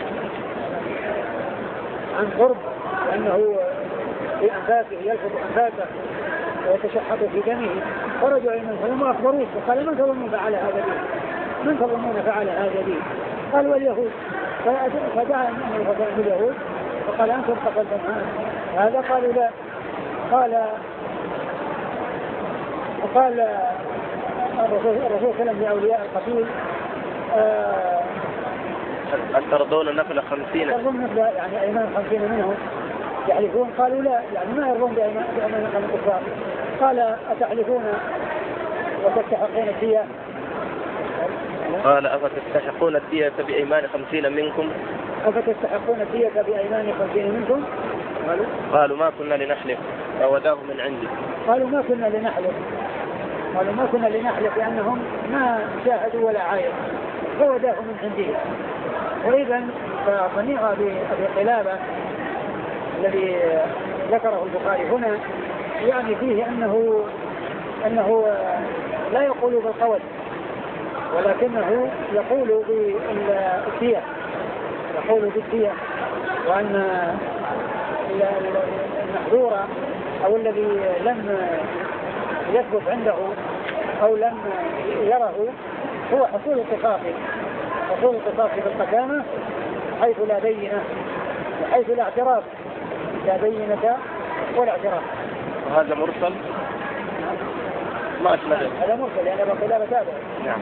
عن قرب، لأنه في أنفاسه يلفظ أنفاسه ويتشحط في دمه. خرجوا إلى من فلما أخبروه وقال من تظنون فعل هذا بي؟ من تظنون فعل هذا بي؟ قالوا اليهود. فدعا أنه فتاة اليهود وقال أنتم قتلتم هذا؟ قالوا لا. قال وقال الرسول صلى الله عليه وسلم لأولياء القتيل أترضون نفل خمسين؟ أترضون نفل يعني أيمان خمسين منهم يحلفون؟ قالوا لا، يعني ما يرضون بأيمان الكفار. قال أتحلفون وتستحقون الدية؟ قال أفتستحقون الدية بأيمان خمسين منكم؟ أفتستحقون الدية بأيمان خمسين منكم؟ قالوا قالوا ما كنا لنحلف فوداه من عندي. قالوا ما كنا لنحلف قالوا ما كنا لنحلف لأنهم ما شاهدوا ولا عاينوا فوداه من عنده. وإذا فصنيع أبي قلابة الذي ذكره البخاري هنا يعني فيه أنه أنه لا يقول بالقول ولكنه يقول بالدية، يقول بالدية، وأن المحظور أو الذي لم يثبت عنده أو لم يره هو حصول القصاص، حصول القصاص بالقسامة حيث لا بينة وحيث لا اعتراف، لا بينة ولا اعتراف. وهذا مرسل؟ ما أسمده. هذا مرسل يعني أبو قلابة تابع. نعم.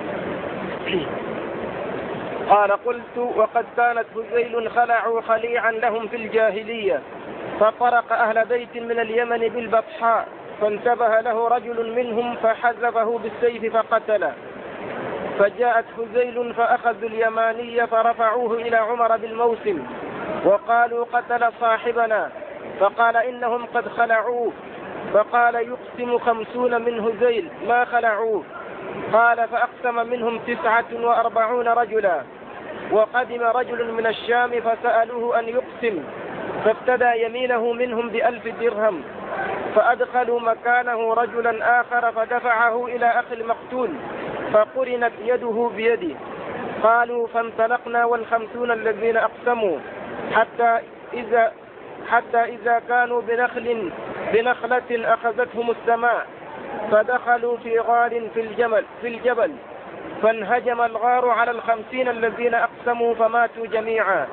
قال قلت وقد كانت هذيل خلعوا خليعا لهم في الجاهلية فطرق أهل بيت من اليمن بالبطحاء فانتبه له رجل منهم فحذفه بالسيف فقتله. فجاءت هذيل فأخذوا اليماني فرفعوه إلى عمر بالموسم وقالوا قتل صاحبنا، فقال إنهم قد خلعوه. فقال يقسم خمسون من هذيل ما خلعوه. قال فأقسم منهم تسعة وأربعون رجلا. وقدم رجل من الشام فسألوه أن يقسم فابتدى يمينه منهم بألف درهم، فأدخلوا مكانه رجلا آخر فدفعه إلى أخي المقتول فقرنت يده بيده. قالوا فانطلقنا والخمسون الذين أقسموا حتى إذا حتى إذا كانوا بنخل بنخلة أخذتهم السماء فدخلوا في غار في الجبل في الجبل فانهجم الغار على الخمسين الذين أقسموا فماتوا جميعا.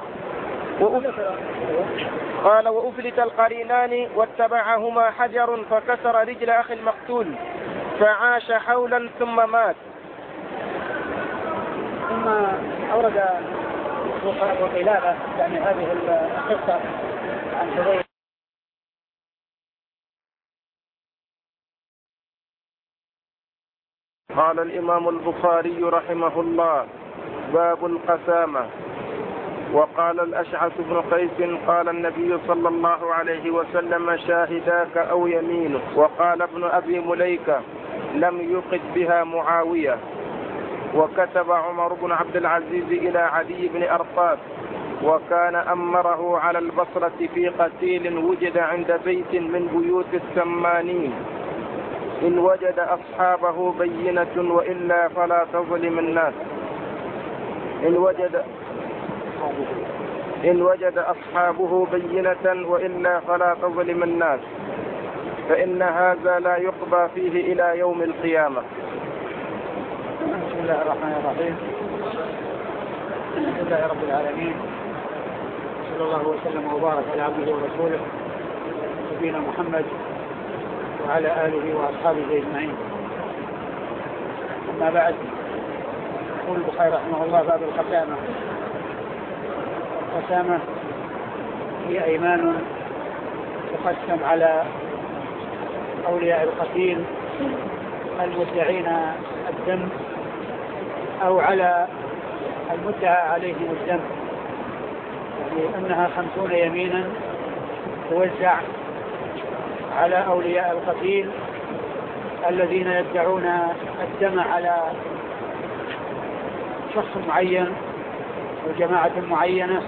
قال وأفلت القرينان واتبعهما حجر فكسر رجل أخي المقتول فعاش حولا ثم مات. ثم أورد أبو قلابة يعني هذه القصة عن هذيل. قال الإمام البخاري رحمه الله باب القسامة. وقال الأشعث بن قيس قال النبي صلى الله عليه وسلم شاهداك أو يمينك. وقال ابن أبي مليكة لم يقد بها معاوية. وكتب عمر بن عبد العزيز إلى عدي بن أرطاس وكان أمره على البصرة في قتيل وجد عند بيت من بيوت السمانين، إن وجد أصحابه بينة وإلا فلا تظلم الناس. إن وجد إن وجد أصحابه بينة وإلا فلا تظلم الناس، فإن هذا لا يقضى فيه إلى يوم القيامة. بسم الله الرحمن الرحيم. الحمد لله رب العالمين، صلى الله وسلم وبارك على عبده ورسوله نبينا محمد وعلى آله وأصحابه أجمعين. أما بعد، يقول البخاري رحمه الله باب القسامة. القسامة هي أيمان تقسم على أولياء القتيل المدعين الدم أو على المدعى عليهم الدم، يعني أنها خمسون يمينا توزع على أولياء القتيل الذين يدعون الدم على شخص معين وجماعة معينة،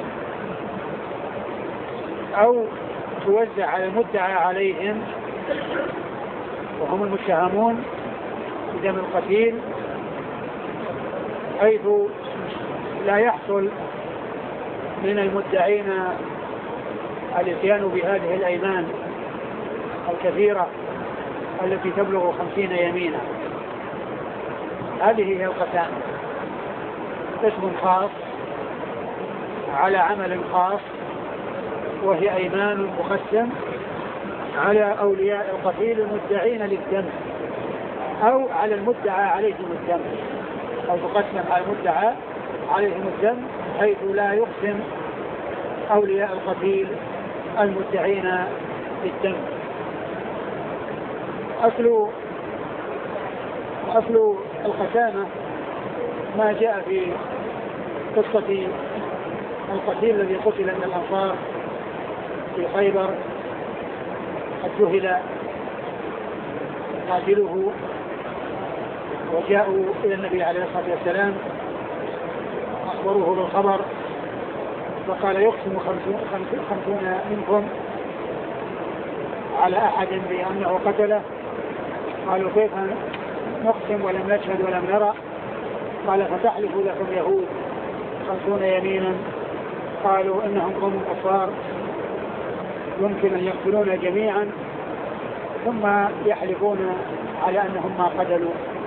أو توزع على المدعى عليهم وهم المتهمون بدم القتيل، حيث لا يحصل من المدعين الاتيان بهذه الأيمان الكثيرة التي تبلغ خمسين يمينا. هذه هي القسامة، اسم خاص على عمل خاص، وهي أيمان مقسم على أولياء القتيل المدعين للدم أو على المدعى عليهم الدم، أو تقسم على المدعى عليهم الدم حيث لا يقسم أولياء القتيل المدعين للدم. أصل أصل القسامة ما جاء في قصة القتيل الذي قتل من الأنصار في خيبر، قد جهل قاتله وجاءوا إلى النبي عليه الصلاة والسلام أخبروه بالخبر، فقال يقسم خمسون منكم على أحد بأنه قتله. قالوا كيف نقسم ولم نشهد ولم نرى؟ قال فتحلف لكم يهود خمسون يمينا. قالوا إنهم قوم كفار يمكن أن يقتلون جميعا ثم يحلفون على أنهم ما قتلوا.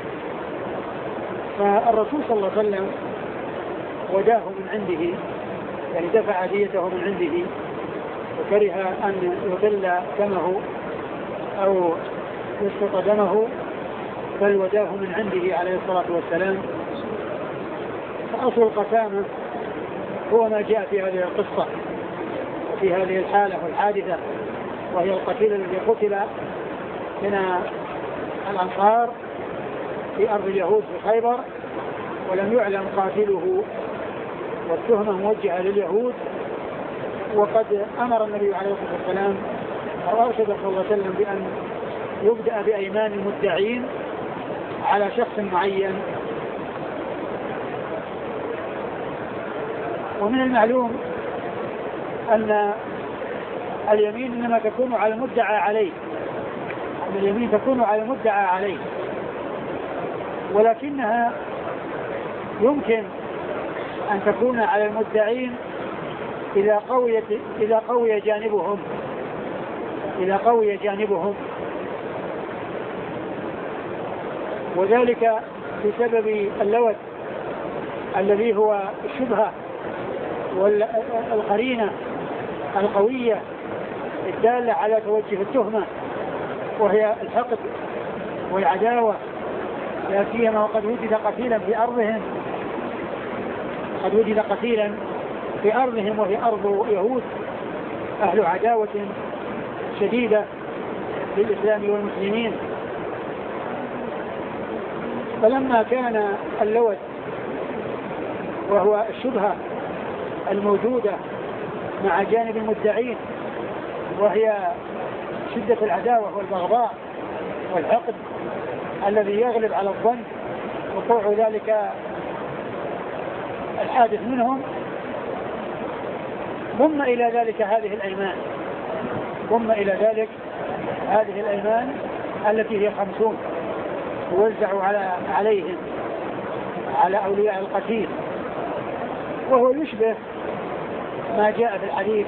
فالرسول صلى الله عليه وسلم وداه من عنده، يعني دفع ديته من عنده، وكره أن يضل دمه أو يسقط دمه، بل وداه من عنده عليه الصلاة والسلام. فأصل القسامة هو ما جاء في هذه القصة وفي هذه الحالة والحادثة، وهي القتيل الذي قتل من الأنصار في أرض اليهود في خيبر، ولم يعلم قاتله والتهمة موجهة لليهود. وقد أمر النبي عليه الصلاة والسلام أو أرشد صلى الله عليه وسلم بأن يبدأ بأيمان المدعين على شخص معين. ومن المعلوم أن اليمين إنما تكون على المدعى عليه، أن اليمين تكون على المدعى عليه، ولكنها يمكن أن تكون على المدعين إذا قويت إذا قوي جانبهم إذا قوي جانبهم وذلك بسبب اللوث الذي هو الشبهة والقرينة القوية الدالة على توجه التهمة، وهي الحقد والعداوة، لا سيما وقد وجد قتيلا في أرضهم قد وجد قتيلا في أرضهم وهي أرض يهود أهل عداوة شديدة للإسلام والمسلمين. فلما كان اللوث وهو الشبهة الموجودة مع جانب المدعين، وهي شدة العداوة والبغضاء والحقد الذي يغلب على الظن وقوع ذلك الحادث منهم، ضم إلى ذلك هذه الأيمان ضم إلى ذلك هذه الأيمان التي هي خمسون توزع على عليهم على أولياء القتيل، وهو يشبه ما جاء في الحديث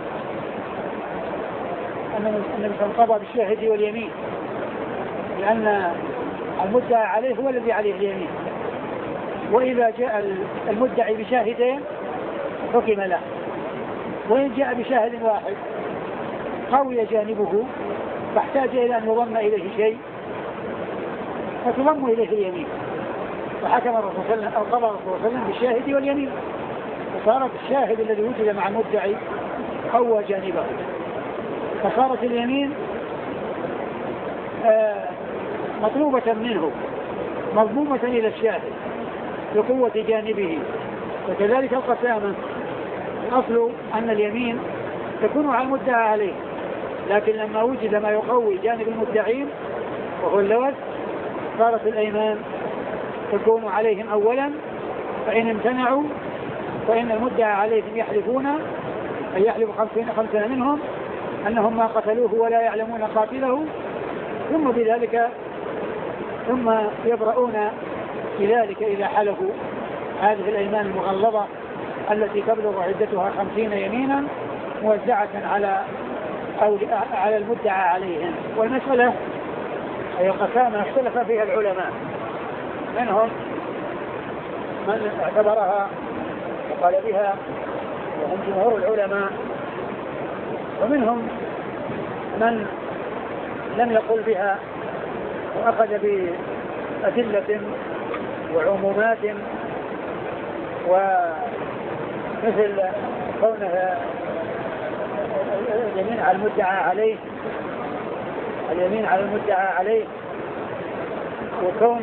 أن النبي قضى بالشاهد واليمين، لأن المدعى عليه هو الذي عليه اليمين، وإذا جاء المدعي بشاهدين حكم له، وإن جاء بشاهد واحد قوي جانبه فاحتاج إلى أن يضم إليه شيء فتضم إليه اليمين، فحكم الرسول صلى الله عليه وسلم أو قضى الرسول صلى الله عليه وسلم بالشاهد واليمين، فصارت الشاهد الذي وجد مع المدعي قوى جانبه، فصارت اليمين آه مطلوبة منه مضمومة إلى الشاهد بقوة جانبه. وكذلك القسامة الأصل أن اليمين تكون على المدعى عليه، لكن لما وجد ما يقوي جانب المدعين وهو اللوث صارت الأيمان تكون عليهم أولا، فإن امتنعوا فإن المدعى عليهم يحلفون أن يحلف خمسين خمسين منهم أنهم ما قتلوه ولا يعلمون قاتله، ثم بذلك ثم يبرؤون بذلك إذا حلفوا هذه الأيمان المغلظة التي تبلغ عدتها خمسين يمينا موزعة على أو على المدعى عليهم. والمسألة أي القسامة اختلف فيها العلماء، منهم من اعتبرها وقال بها وهم جمهور العلماء، ومنهم من لم يقل بها وأخذ بأدلة وعمومات، ومثل كونها اليمين على المدعى عليه اليمين على المدعى عليه وكون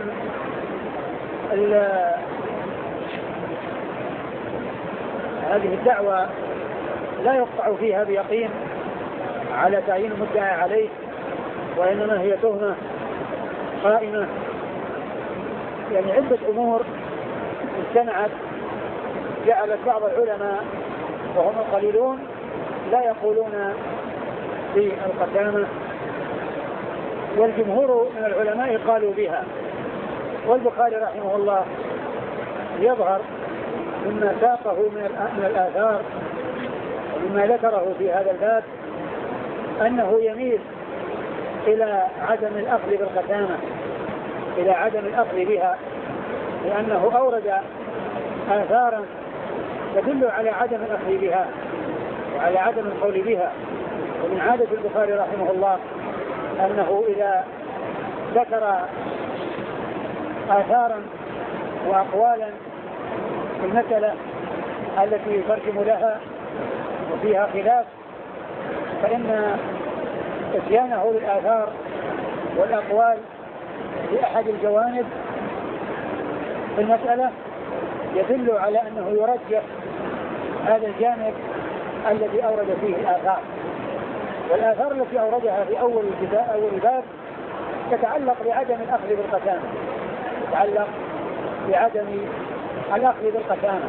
هذه الدعوة لا يقطع فيها بيقين على تعيين المدعى عليه، وإنما هي تهمة قائمة، يعني عدة أمور اجتمعت جعلت بعض العلماء وهم القليلون لا يقولون بالقسامة، والجمهور من العلماء قالوا بها. والبخاري رحمه الله يظهر مما ساقه من الآثار ومما ذكره في هذا الباب أنه يميل إلى عدم الأخذ بالقسامة إلى عدم الأخذ بها، لأنه أورد آثارا تدل على عدم الأخذ بها وعلى عدم القول بها. ومن عادة البخاري رحمه الله أنه إذا ذكر آثارا وأقوالا في المسألة التي يترجم لها وفيها خلاف فإن اتيانه للآثار والأقوال في أحد الجوانب في المسألة يدل على أنه يرجح هذا الجانب الذي أورد فيه الآثار. والآثار التي أوردها في أول الباب تتعلق بعدم الأخذ بالقسامة تتعلق بعدم الأخذ بالقسامة.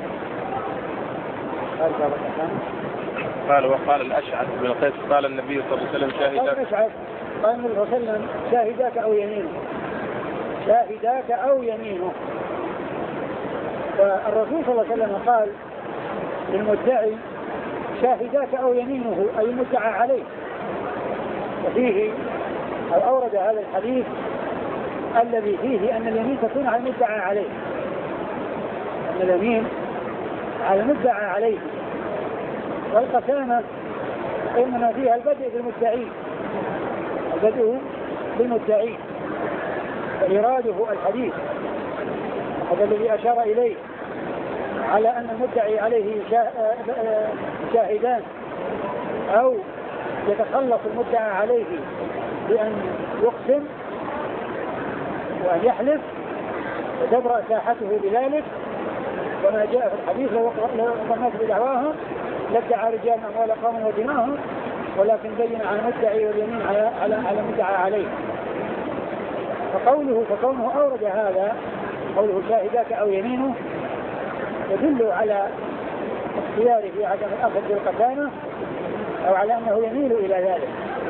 قال وقال الأشعث بن قيس قال النبي صلى الله عليه وسلم شاهداك قال النبي صلى الله عليه وسلم شاهداك أو يمينه شاهداك أو يمينه. فالرسول صلى الله عليه وسلم قال للمدعي شاهداك أو يمينه أي مدعى عليه، وفيه أو أورد هذا الحديث الذي فيه أن اليمين تكون على المدعى عليه أن اليمين على المدعى عليه. والقسامة إنما فيها البدء بالمدعين البدء بالمدعين وإراده الحديث هذا الذي أشار إليه على أن المدعي عليه شاهدان أو يتخلص المدعى عليه بأن يقسم وأن يحلف وتبرأ ساحته بذلك، وما جاء في الحديث لو قمت بدعواهم لادعى رجال أموال قوم ودماهم ولكن بين عن المدعي واليمين على على على المدعى عليه. فقوله فكونه أورد هذا قوله شاهداك أو يمينه يدل على اختياره في عدم الأخذ بالقسامة أو على أنه يميل إلى ذلك.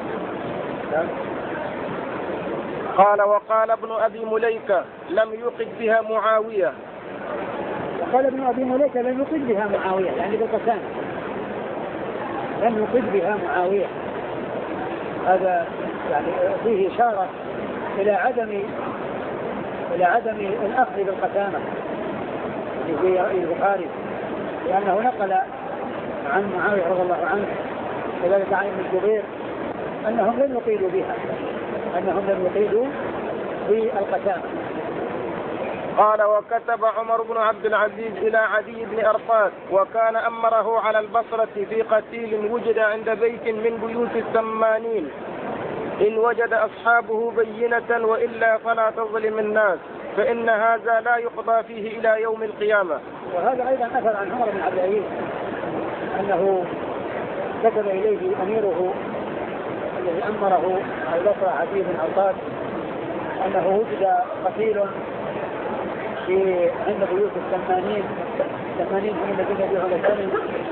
قال وقال ابن أبي مليكة لم يقد بها معاوية. وقال ابن أبي مليكة لم يقد بها معاوية يعني بالقسامة، لم يقد بها معاوية. هذا يعني فيه إشارة إلى عدم إلى عدم الأخذ بالقسامة في البخاري، لأنه نقل عن معاوية رضي الله عنه كذلك عن ابن الزبير أنهم لم يقيدوا بها، أنهم لم يقيدوا بالقسامة. قال وكتب عمر بن عبد العزيز إلى عدي بن أرطاس وكان أمره على البصرة في قتيل وجد عند بيت من بيوت السمانين إن وجد أصحابه بينة وإلا فلا تظلم الناس فإن هذا لا يقضى فيه إلى يوم القيامة. وهذا أيضا أثر عن عمر بن عبد العزيز أنه كتب إليه أميره الذي أمره على البصرة عدي بن أرطاس أنه وجد قتيل في عند بيوت الثمانين الثمانين هم الذين بيهم الثمانين،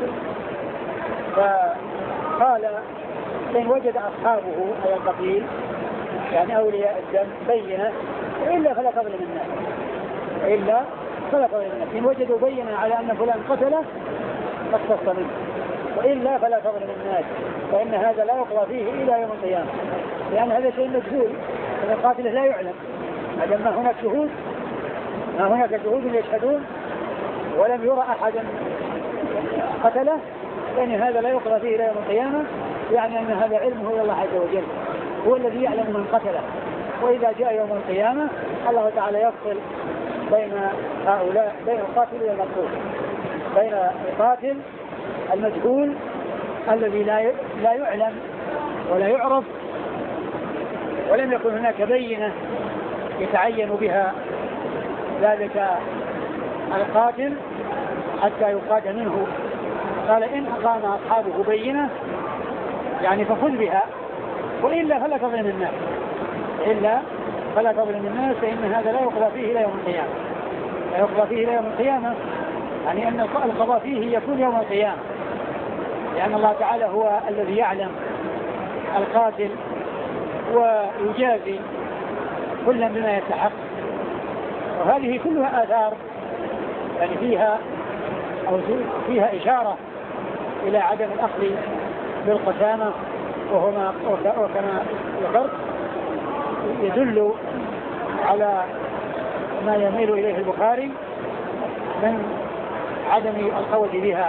فقال إن وجد أصحابه أي القتيل يعني أولياء الدم بينة وإلا فلا تظلم الناس، وإلا فلا تظلم الناس، إن وجدوا بينة على أن فلان قتله فاقتص منه وإلا فلا تظلم الناس فإن هذا لا يقضى فيه إلى يوم القيامة، لأن هذا شيء مجهول أن القاتل لا يعلم ما دام ما هناك شهود ما هناك شهود يشهدون ولم يرى أحد قتله لأن هذا لا يقضى فيه إلى يوم القيامة، يعني أن هذا علمه إلى الله عز وجل هو الذي يعلم من قتله، وإذا جاء يوم القيامة الله تعالى يفصل بين هؤلاء بين القاتل والمقتول، بين القاتل المجهول الذي لا لا يعلم ولا يعرف ولم يكن هناك بينة يتعين بها ذلك القاتل حتى يقاد منه. قال إن أقام أصحابه بينة يعني فخذ بها وإلا فلا تظلم الناس، إلا فلا تظلم الناس فإن هذا لا يقضى فيه إلى يوم القيامة، لا يقضى فيه إلى يوم القيامة يعني أن القضاء فيه يكون يوم القيامة، لأن الله تعالى هو الذي يعلم القاتل ويجازي كلا بما يستحق. وهذه كلها آثار يعني فيها أو فيها إشارة إلى عدم الأخذ بالقسامة، وهو ما وكما ذكرت يدل على ما يميل إليه البخاري من عدم القول بها.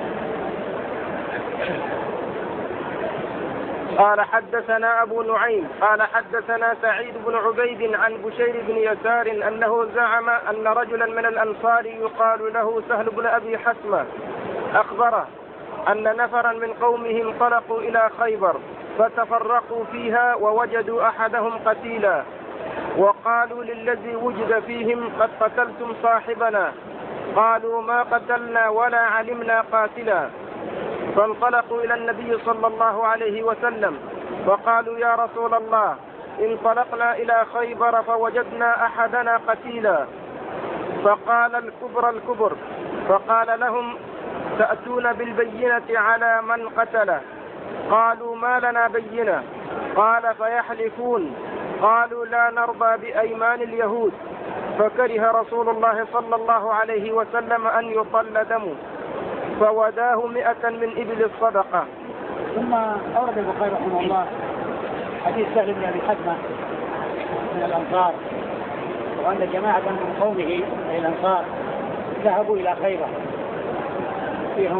قال حدثنا أبو نعيم قال حدثنا سعيد بن عبيد عن بشير بن يسار أنه زعم أن رجلا من الأنصار يقال له سهل بن أبي حسمة أخبره أن نفرا من قومه انطلقوا إلى خيبر فتفرقوا فيها ووجدوا أحدهم قتيلا وقالوا للذي وجد فيهم قد قتلتم صاحبنا، قالوا ما قتلنا ولا علمنا قاتلا، فانطلقوا إلى النبي صلى الله عليه وسلم فقالوا يا رسول الله انطلقنا إلى خيبر فوجدنا أحدنا قتيلا، فقال الكبر الكبر، فقال لهم تأتون بالبينة على من قتله، قالوا ما لنا بينة، قال فيحلفون، قالوا لا نرضى بأيمان اليهود، فكره رسول الله صلى الله عليه وسلم أن يطل دمه فوداه مئة من إبل الصدقة. ثم أورد البخاري رحمه الله حديث سهل بن أبي حسمة من الأنصار وأن جماعة من قومه من الأنصار ذهبوا إلى خيبر فيهم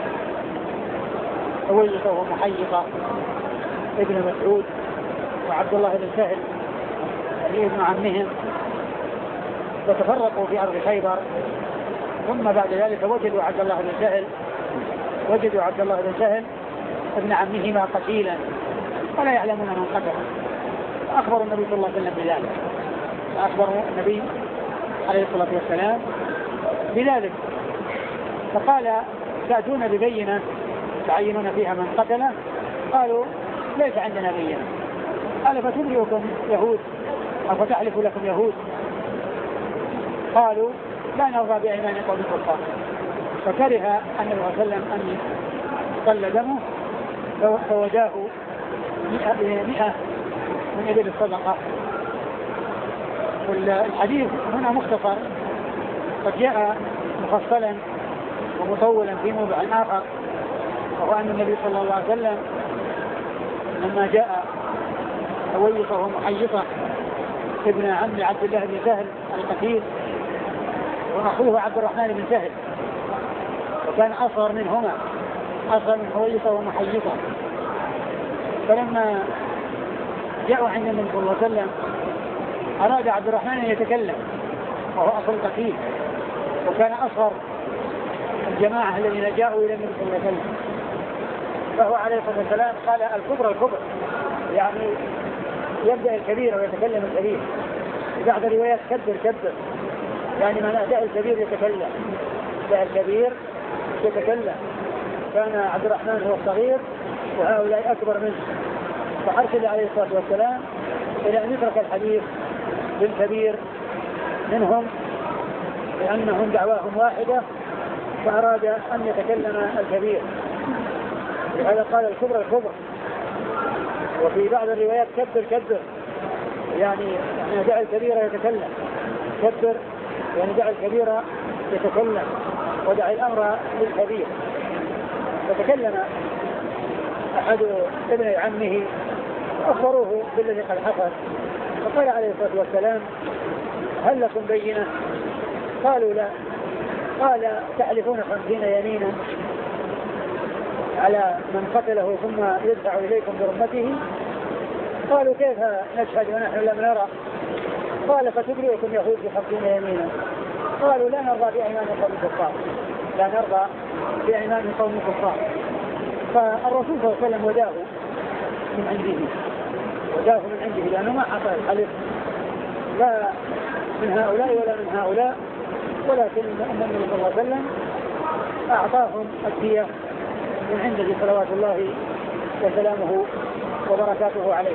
أولية ومحيطة ابن مسعود وعبد الله بن سهل اللي ابن عمهم، وتفرقوا في أرض خيبر. ثم بعد ذلك وجدوا عبد الله بن سهل وجدوا عبد الله بن سهل ابن عمهما قتيلا ولا يعلمون من قتله، فأخبر النبي صلى الله عليه وسلم بذلك، فأخبر النبي عليه الصلاة والسلام بذلك، فقال تأتون ببينة تعينون فيها من قتله، قالوا ليس عندنا بينة، قال فتبرئكم يهود أو فتحلف لكم يهود، قالوا لا نرضى بأيمان قوم الكفار، فكره النبي صلى الله عليه وسلم أن يصلى دمه فوداه مئة من إبل الصدقة. والحديث هنا مختصر، قد جاء مفصلا ومطولا في موضع آخر، وهو أن النبي صلى الله عليه وسلم لما جاء حويصة ومحيصة ابن عم عبد الله بن سهل القتيل وأخوه عبد الرحمن بن سهل، وكان أصغر منهما، أصغر من حويصة ومحيصة، فلما جاءوا عند النبي صلى الله عليه وسلم أراد عبد الرحمن أن يتكلم وهو أخو القتيل، وكان أصغر الجماعة الذين جاءوا إلى النبي صلى الله عليه وسلم، فهو عليه الصلاة والسلام قال الكبر الكبر، يعني يبدأ الكبير ويتكلم الكبير. بعض الروايات كبر كبر، يعني من أداء الكبير يتكلم، أداء الكبير يتكلم. كان عبد الرحمن هو الصغير وهؤلاء أكبر منه، فأرسل عليه الصلاة والسلام إلى أن يترك الحديث بالكبير منهم لأنهم دعواهم واحدة، فأراد أن يتكلم الكبير، لهذا قال الكبر الكبر. وفي بعض الروايات كبر كبر، يعني يعني دع الكبير يتكلم، كبر يعني دع الكبير يتكلم ودع الأمر للكبير. فتكلم أحد ابن عمه أخبروه بالذي قد حصل، فقال عليه الصلاة والسلام هل لكم بينة؟ قالوا لا. قال تحلفون خمسين يمينا على من قتله ثم يدفع إليكم برمته؟ قالوا كيف نشهد ونحن لم نرى؟ قال فتبرئكم يهود بخمسين يمينا. قالوا لا نرضى بأيمان قوم كفار، لا نرضى بأيمان قوم كفار. فالرسول صلى الله عليه وسلم وداه من عنده، وداه من عنده لأنه ما حصل الحلف لا من هؤلاء ولا من هؤلاء، ولكن النبي صلى الله عليه وسلم أعطاهم الدية من عنده صلوات الله وسلامه وبركاته عليه.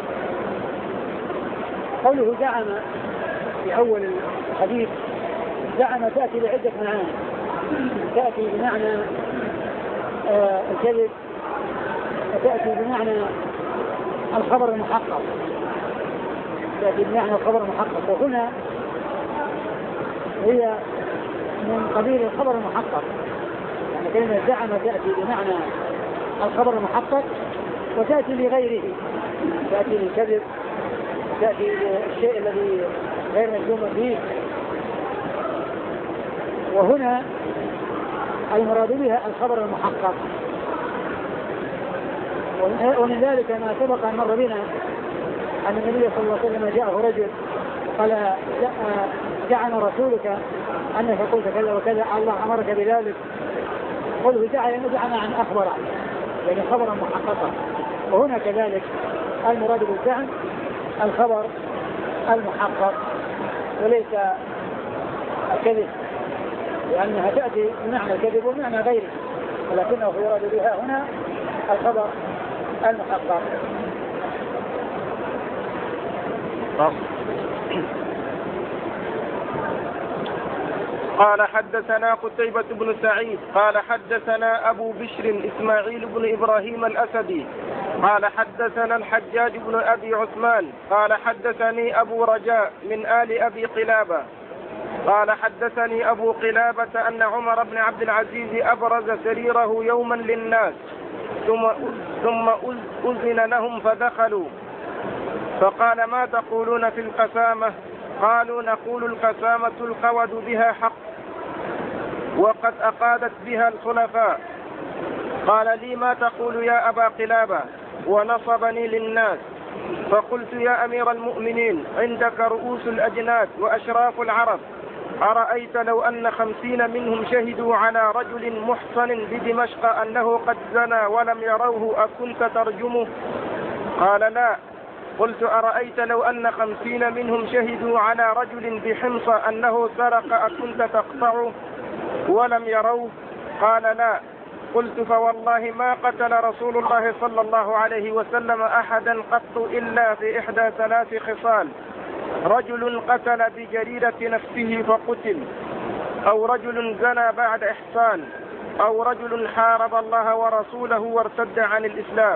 قوله زعم في أول الحديث، زعم تأتي لعدة معاني، تأتي بمعنى آه الكذب، وتأتي بمعنى الخبر المحقق، تأتي بمعنى الخبر المحقق، وهنا هي من قبيل الخبر المحقق، يعني كلمة زعم تأتي بمعنى الخبر المحقق، وتأتي لغيره، تأتي للكذب، تأتي للشيء الذي غير مجزوم فيه. وهنا المراد بها الخبر المحقق. ومن ذلك ما سبق أن مر بنا أن النبي صلى الله عليه وسلم جاءه رجل قال زعم رسولك أنك قلت كذا وكذا، الله أمرك بذلك. قل زعم زعم عن أخبر، يعني خبرا محققا. وهنا كذلك المراد بالزعم الخبر المحقق وليس الكذب، لأنها تأتي بمعنى الكذب ومعنى غيره، ولكنه يراد بها هنا الخبر المحقق. قال حدثنا قتيبة بن سعيد قال حدثنا أبو بشر إسماعيل بن إبراهيم الأسدي قال حدثنا الحجاج بن أبي عثمان قال حدثني أبو رجاء من آل أبي قلابة قال حدثني أبو قلابة أن عمر بن عبد العزيز أبرز سريره يوما للناس ثم ثم أذن لهم فدخلوا، فقال ما تقولون في القسامة؟ قالوا نقول القسامة القود بها حق وقد أقادت بها الخلفاء. قال لي ما تقول يا أبا قلابة؟ ونصبني للناس، فقلت يا أمير المؤمنين عندك رؤوس الأجناد وأشراف العرب، أرأيت لو أن خمسين منهم شهدوا على رجل محصن بدمشق أنه قد زنى ولم يروه أكنت ترجمه؟ قال لا. قلت أرأيت لو أن خمسين منهم شهدوا على رجل بحمص أنه سرق أكنت تقطعه ولم يروه؟ قال لا. قلت فوالله ما قتل رسول الله صلى الله عليه وسلم أحدا قط إلا في إحدى ثلاث خصال: رجل قتل بجريرة نفسه فقتل، أو رجل زنى بعد إحصان، أو رجل حارب الله ورسوله وارتد عن الإسلام.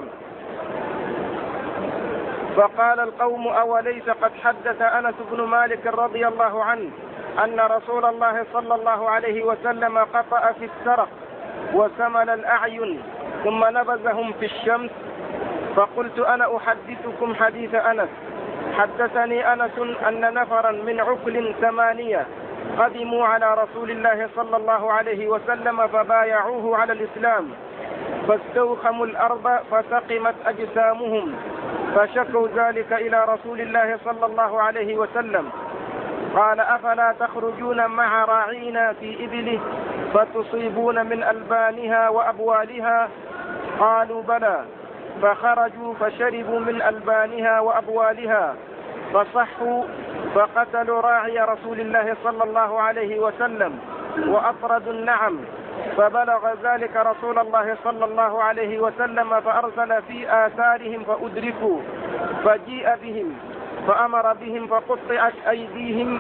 فقال القوم: أوليس قد حدث أنس بن مالك رضي الله عنه أن رسول الله صلى الله عليه وسلم قطأ في السرق وسمل الأعين ثم نبذهم في الشمس؟ فقلت: أنا أحدثكم حديث أنس. حدثني أنس أن نفرا من عقل ثمانية قدموا على رسول الله صلى الله عليه وسلم فبايعوه على الإسلام، فاستوخموا الأرض فسقمت أجسامهم، فشكوا ذلك إلى رسول الله صلى الله عليه وسلم. قال: أفلا تخرجون مع راعينا في إبله فتصيبون من ألبانها وأبوالها؟ قالوا: بلى. فخرجوا فشربوا من ألبانها وأبوالها فصحوا، فقتلوا راعي رسول الله صلى الله عليه وسلم وأطردوا النعم. فبلغ ذلك رسول الله صلى الله عليه وسلم فأرسل في آثارهم فأدركوا، فجيء بهم فأمر بهم فقطعت أيديهم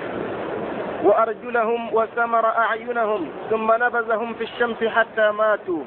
وأرجلهم وسمر أعينهم ثم نبذهم في الشمس حتى ماتوا.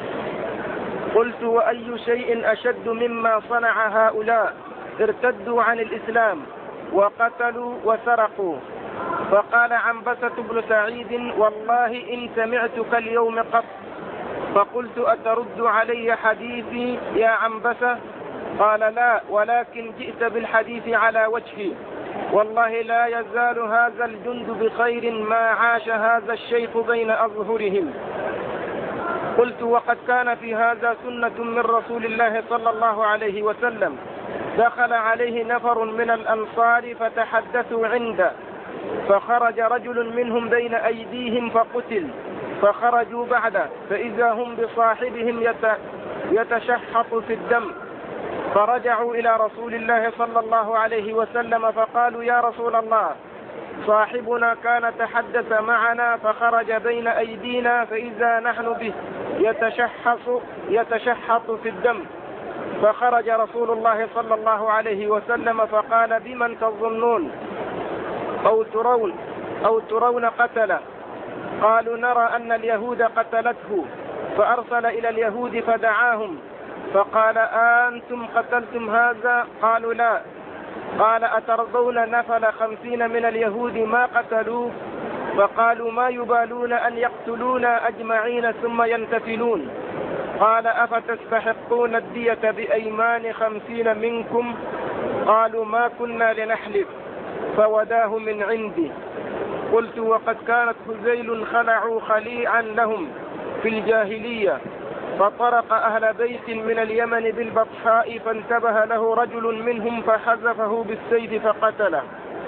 قلت: وأي شيء أشد مما صنع هؤلاء؟ ارتدوا عن الإسلام وقتلوا وسرقوا. فقال عنبسة بن سعيد: والله إن سمعتك اليوم قط. فقلت: أترد علي حديثي يا عنبسة؟ قال: لا، ولكن جئت بالحديث على وجهي. والله لا يزال هذا الجند بخير ما عاش هذا الشيخ بين أظهرهم. قلت: وقد كان في هذا سنة من رسول الله صلى الله عليه وسلم. دخل عليه نفر من الأنصار فتحدثوا عنده، فخرج رجل منهم بين أيديهم فقتل، فخرجوا بعده فإذا هم بصاحبهم يتشحط في الدم، فرجعوا إلى رسول الله صلى الله عليه وسلم فقالوا: يا رسول الله، صاحبنا كان تحدث معنا فخرج بين أيدينا فإذا نحن به يتشحط, يتشحط في الدم. فخرج رسول الله صلى الله عليه وسلم فقال: بمن تظنون أو ترون أو ترون قتله؟ قالوا: نرى أن اليهود قتلته. فأرسل إلى اليهود فدعاهم فقال: أنتم قتلتم هذا؟ قالوا: لا. قال: أترضون نفل خمسين من اليهود ما قتلوه؟ فقالوا: ما يبالون أن يقتلونا أجمعين ثم ينتفلون. قال: أفتستحقون الدية بأيمان خمسين منكم؟ قالوا: ما كنا لنحلف. فوداه من عندي. قلت: وقد كانت هذيل خلعوا خليعا لهم في الجاهلية، فطرق أهل بيت من اليمن بالبطحاء فانتبه له رجل منهم فحذفه بالسيف فقتله.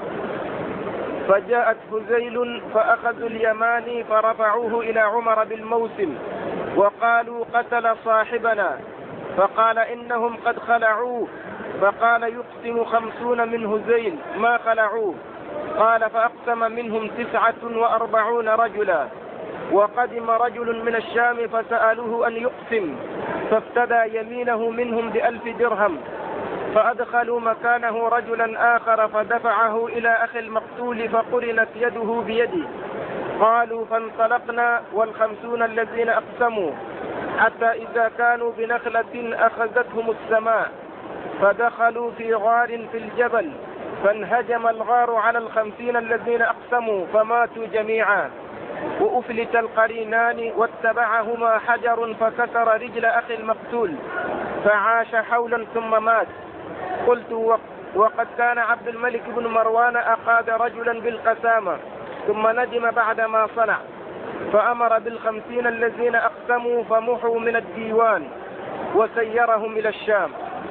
فجاءت هذيل فأخذوا اليماني فرفعوه إلى عمر بالموسم وقالوا: قتل صاحبنا. فقال: إنهم قد خلعوه. فقال: يقسم خمسون من هذيل ما خلعوه. قال: فأقسم منهم تسعة وأربعون رجلا. وقدم رجل من الشام فسألوه أن يقسم، فافتدى يمينه منهم بألف درهم. فأدخلوا مكانه رجلا آخر فدفعه إلى أخي المقتول فقرنت يده بيدي. قالوا: فانطلقنا والخمسون الذين أقسموا حتى إذا كانوا بنخلة أخذتهم السماء، فدخلوا في غار في الجبل، فانهجم الغار على الخمسين الذين أقسموا فماتوا جميعا. وأفلت القرينان واتبعهما حجر فكسر رجل أخي المقتول فعاش حولا ثم مات. قلت: وقد كان عبد الملك بن مروان أقاد رجلا بالقسامة ثم ندم بعد ما صنع، فأمر بالخمسين الذين أقسموا فمحوا من الديوان وسيرهم إلى الشام.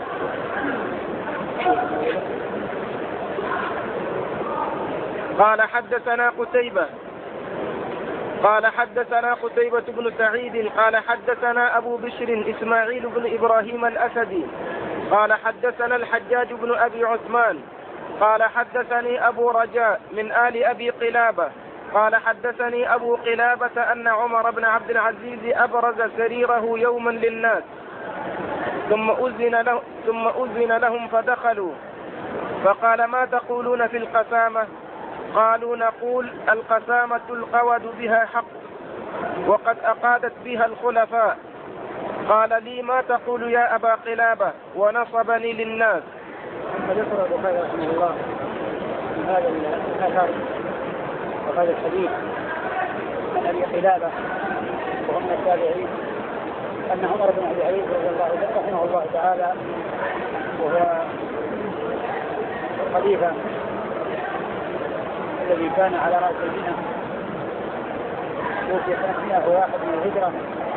قال: حدثنا قتيبة قال حدثنا قتيبة بن سعيد قال حدثنا أبو بشر إسماعيل بن إبراهيم الأسدي قال حدثنا الحجاج بن أبي عثمان قال حدثني أبو رجاء من آل أبي قلابة قال حدثني أبو قلابة أن عمر بن عبد العزيز أبرز سريره يوما للناس ثم أذن, له ثم أذن لهم فدخلوا، فقال: ما تقولون في القسامة؟ قالوا: نقول: القسامة القود بها حق وقد أقادت بها الخلفاء. قال لي ما تقول يا أبا قلابة ونصبني للناس. قد ذكر البخاري رحمه الله من هذا الأثر وهذا الحديث عن أبي قلابة وهم من التابعين أن عمر بن عبد العزيز رضي الله رحمه الله تعالى وهو الخليفة الذي كان على رأس المدينة توفي سنة مئة وواحد من الهجرة.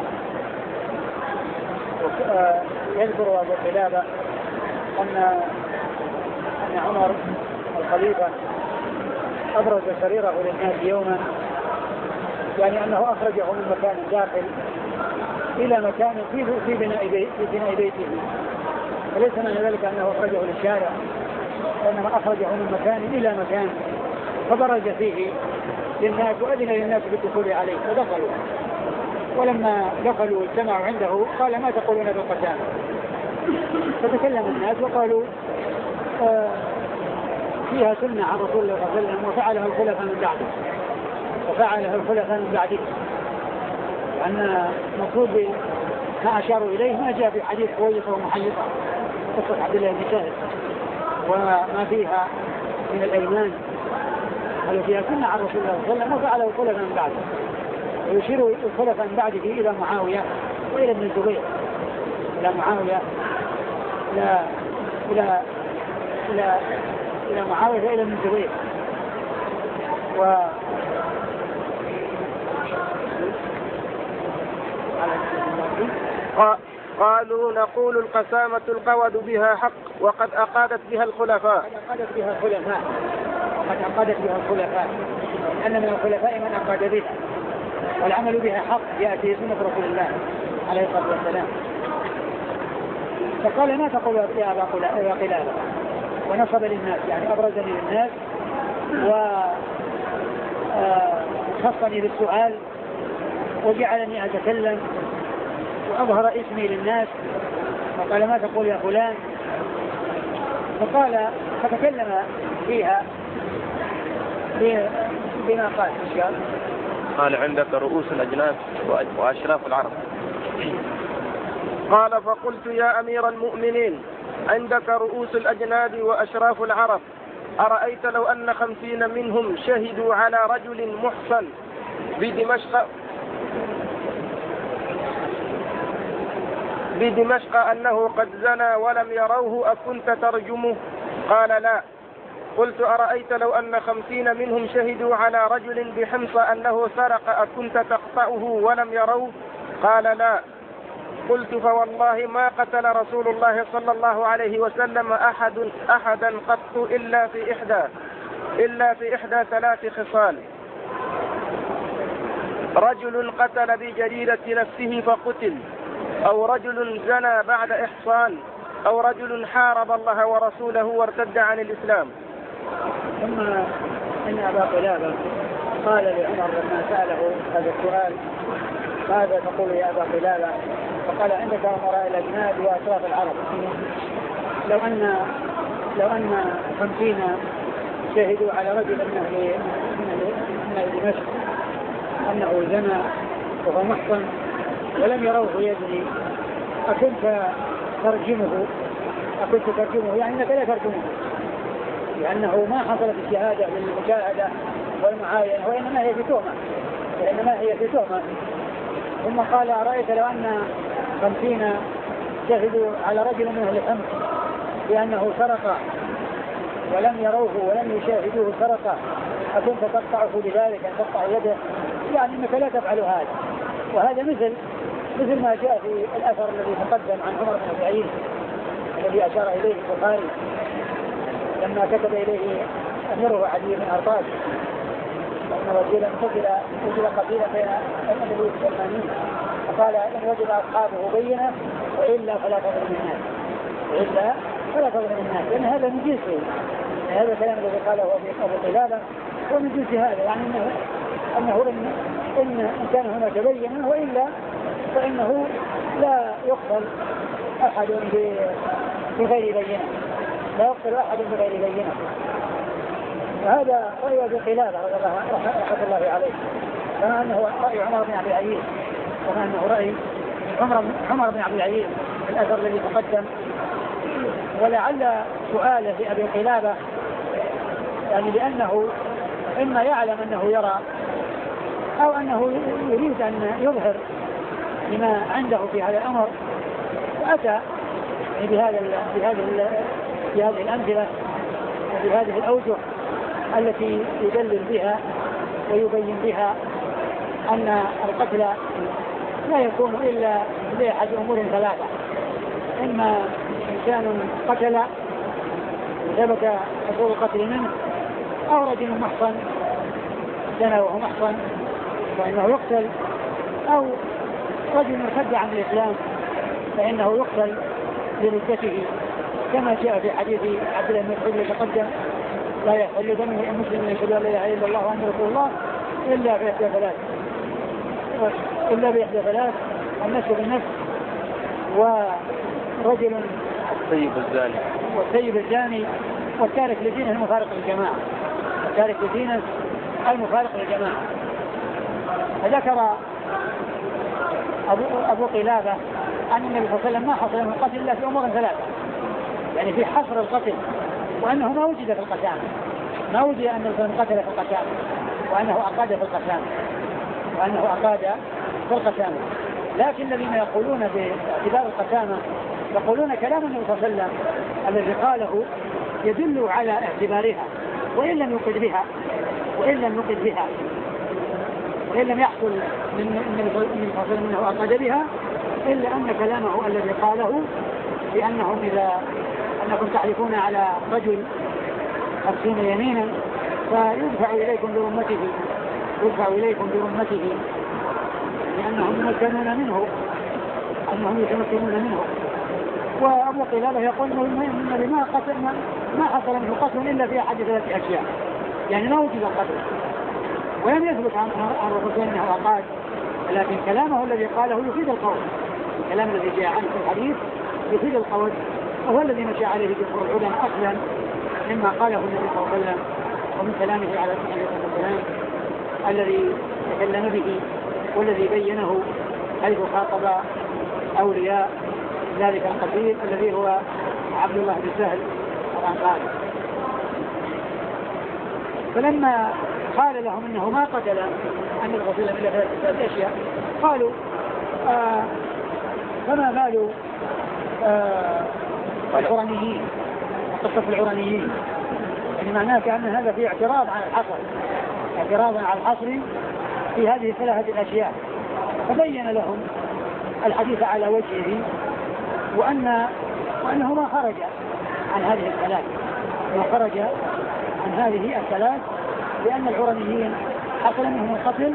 يذكر أبو قلابة أن أن عمر الخليفة أبرز سريره للناس يوما، يعني أنه أخرجه من مكان داخل إلى مكان في في بناء بناء بيته، وليس معنى ذلك أنه أخرجه للشارع، وإنما أخرجه من مكان إلى مكان فبرز فيه للناس وأذن للناس بالدخول عليه ودخلوا. ولما دخلوا واجتمعوا عنده قال ما تقولون بالقسامة؟ فتكلم الناس وقالوا آه فيها سنة عن رسول الله صلى الله عليه وسلم وفعلها الخلفاء من بعده وفعلها الخلفاء من بعده، لأن المفروض ما أشاروا إليه ما جاء في حديث كويسة ومحيطة قصة عبد الله بن سهل وما فيها من الأيمان هل فيها سنة عن رسول الله صلى الله عليه وسلم وفعله الخلفاء من بعده. ويشير الخلفاء من بعده إلى معاوية وإلى ابن الزبير، إلى معاوية إلى إلى إلى إلى معاوية وإلى ابن الزبير. و قالوا نقول القسامة القود بها حق وقد أقادت بها الخلفاء. قد أقادت بها الخلفاء قد أقادت بها الخلفاء أن من الخلفاء من أقاد بها، والعمل بها حق يأتي سنة رسول الله عليه الصلاة والسلام. فقال ما تقول يا أبا قلابة ونصب للناس، يعني أبرزني للناس وخصني بالسؤال وجعلني أتكلم وأظهر اسمي للناس. فقال ما تقول يا فلان؟ فقال فتكلم فيها بما قال إن قال عندك رؤوس الأجناد وأشراف العرب. قال فقلت يا أمير المؤمنين عندك رؤوس الأجناد وأشراف العرب، أرأيت لو أن خمسين منهم شهدوا على رجل محصن بدمشق بدمشق أنه قد زنى ولم يروه أكنت ترجمه؟ قال لا. قلت أرأيت لو أن خمسين منهم شهدوا على رجل بحمص أنه سرق أكنت تقطعه ولم يروه؟ قال لا. قلت فوالله ما قتل رسول الله صلى الله عليه وسلم أحد أحدا قط إلا في إحدى إلا في إحدى ثلاث خصال: رجل قتل بجريرة نفسه فقتل، أو رجل زنى بعد إحصان، أو رجل حارب الله ورسوله وارتد عن الإسلام. ثم إن أبا قلابة قال لعمر لما سأله هذا السؤال ماذا تقول يا أبا قلابة؟ فقال عندك أمراء الأجناد وأشراف العرب، لو أن لو أن خمسين شهدوا على رجل من أهل من أهل دمشق أنه زنى وهو محصن ولم يروه يزني أكنت ترجمه أكنت ترجمه يعني أنك لا ترجمه، لأنه ما حصلت الشهادة بالمشاهدة والمعاينة وإنما هي في تهمة وإنما هي في تهمة. ثم قال أرأيت لو أن خمسين شهدوا على رجل من أهل حمص بأنه سرق ولم يروه ولم يشاهدوه سرق أكنت تقطعه بذلك أن تقطع يده؟ يعني أنك لا تفعل هذا. وهذا مثل مثل ما جاء في الأثر الذي تقدم عن عمر بن سعيد الذي أشار إليه البخاري لما كتب إليه أميره علي بن أرطاج أن رجلا قتل قتل قتيلا بين النبي والثمانين، فقال إن وجد أصحابه بينة وإلا فلا تظلم الناس وإلا فلا تظلم الناس، لأن هذا من جنسه. هذا الكلام الذي قاله أبو قلابة هو من جنس هذا، يعني أنه أنه إن, إن كان هناك بينة وإلا فإنه لا يقتل أحد بغير بينة، لا يقتل أحد بغير بينة. وهذا رأي أبي قلابة رحمة الله عليه كما أنه رأي عمر بن عبد العزيز، كما أنه رأي عمر عمر بن عبد العزيز الأثر الذي تقدم. ولعل سؤاله لأبي قلابة يعني لأنه إما يعلم أنه يرى أو أنه يريد أن يظهر لما عنده في هذا الأمر، فأتى بهذا بهذه بهذه الأمثلة وبهذه الأوجه التي يدلل بها ويبين بها أن القتل لا يكون إلا لأحد أمور ثلاثة: إما إنسان قتل ثبت حصول القتل منه، أو رجل محصن زنى وهو محصن فإنه يقتل، أو رجل ارتد عن الإسلام فإنه يقتل لردته، كما جاء في حديث عبد الله بن مسعود يتقدم: لا يحل دمه المسلم يشهد أن لا إله إلا الله وأن رسول الله إلا بإحدى ثلاث إلا بإحدى ثلاث النفس بالنفس، ورجل الطيب الزاني والطيب الزاني والتارك لدينه المفارق للجماعة التارك لدينه المفارق للجماعة. فذكر أبو, أبو قلابة أن النبي صلى الله عليه وسلم ما حصل من القتل إلا في أمور ثلاثة، يعني في حصر القتل، وأنه ما وجد في القسامة، ما وجد أن الإنسان قتل في القسامة، وأنه أقاد في القسامة وأنه أقاد في القسامة. لكن الذين يقولون باعتبار القسامة يقولون كلام النبي صلى الله عليه وسلم الذي قاله يدل على اعتبارها، وإن لم يقل بها وإن لم يقل بها وإن لم يحصل من النبي صلى الله عليه وسلم أنه أقاد بها، إلا أن كلامه الذي قاله بأنهم إذا أنكم تحلفون على رجل خمسين يمينا فيدفع إليكم برمته يدفع إليكم برمته لأنهم يتمكنون منه أنهم يتمكنون منه. وأبو قلابة يقول إن ما قتل ما حصل منه قتل إلا في أحد ثلاث أشياء، يعني ما وجد القتل، ولم يثبت عن الرسول أنه أقاد، لكن كلامه الذي قاله يفيد القول، الكلام الذي جاء عنه في الحديث يفيد القول، وهو الذي مشى عليه جمهور العلماء أصلا مما قاله النبي صلى الله عليه وسلم ومن كلامه على الصلاة والسلام الذي تكلم به والذي بينه حيث خاطب أولياء ذلك القتيل الذي هو عبد الله بن سهل الأنصاري. فلما قال لهم إنه ما قتل أن الرسول إلا ثلاثة أشياء قالوا آه فما بال آه العرانيين قصة العرانيين، يعني معناه كأن هذا في اعتراض عن الحصر اعتراض على الحصر في هذه الثلاثة الأشياء، فبين لهم الحديث على وجهه وأن وأنه ما خرج عن هذه الثلاث ما خرج عن هذه الثلاث لأن العرانيين حصل منهم القتل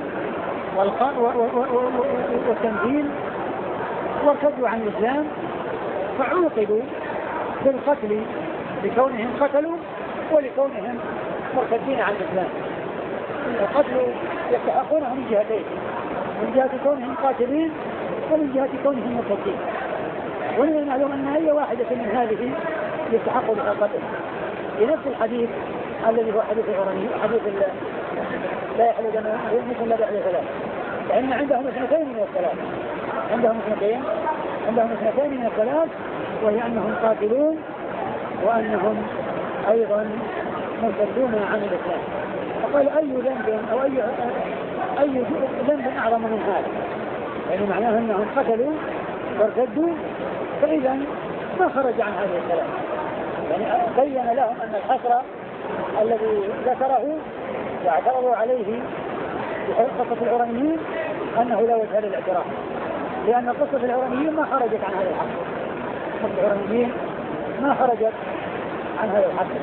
والتمثيل وارتدوا عن الإسلام فعوقبوا بالقتل لكونهم قتلوا ولكونهم مرتدين عن الإسلام. القتل يستحقونه من جهتين، من جهة كونهم قاتلين ومن جهة كونهم مرتدين، ولنا نعلم أن أي واحدة من هذه يستحق بها القتل. لنفس الحديث الذي هو حديث العراني حديث لا يحل دم مثل لا بعد ثلاث، لأن عندهم اثنتين من الثلاث عندهم اثنتين عندهم اثنتين من الثلاث وهي أنهم قاتلون وأنهم أيضا مرتدون عن الإسلام. فقال أي ذنب أو أي أي ذنب أعظم من هذا، يعني معناه أنهم قتلوا وارتدوا، فإذا ما خرج عن هذه الثلاث. يعني بين لهم أن الحصر الذي ذكره واعترضوا عليه في قصة العرانيين أنه لا وجه للاعتراف، لأن قصة العرانيين ما خرجت عن هذا الحصر، قصة العرانيين ما خرجت عن هذا الحصر.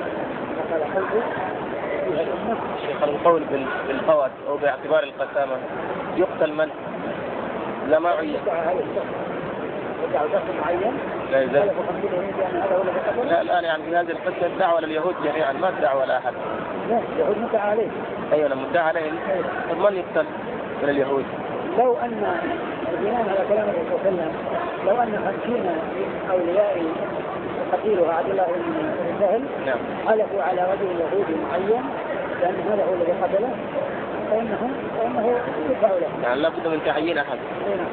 شيخ القول بالفوات أو باعتبار القسامة يقتل من؟ لا ما عين لا, لا الآن يعني في هذه القصة الدعوة لليهود جميعا ما الدعوة لأحد. لا اليهود مدعى عليه. أيوة مدعى عليه. طب من يقتل من اليهود؟ لو أن بناء على كلام الرسول صلى الله عليه وسلم لو أن خمسين أولياء قتيلها عبد الله بن سهل حلفوا على رجل يهودي معين لأن هذا هو الذي قتله فإنه فإنه يدفع له. يعني لابد من تعيين أحد. نعم.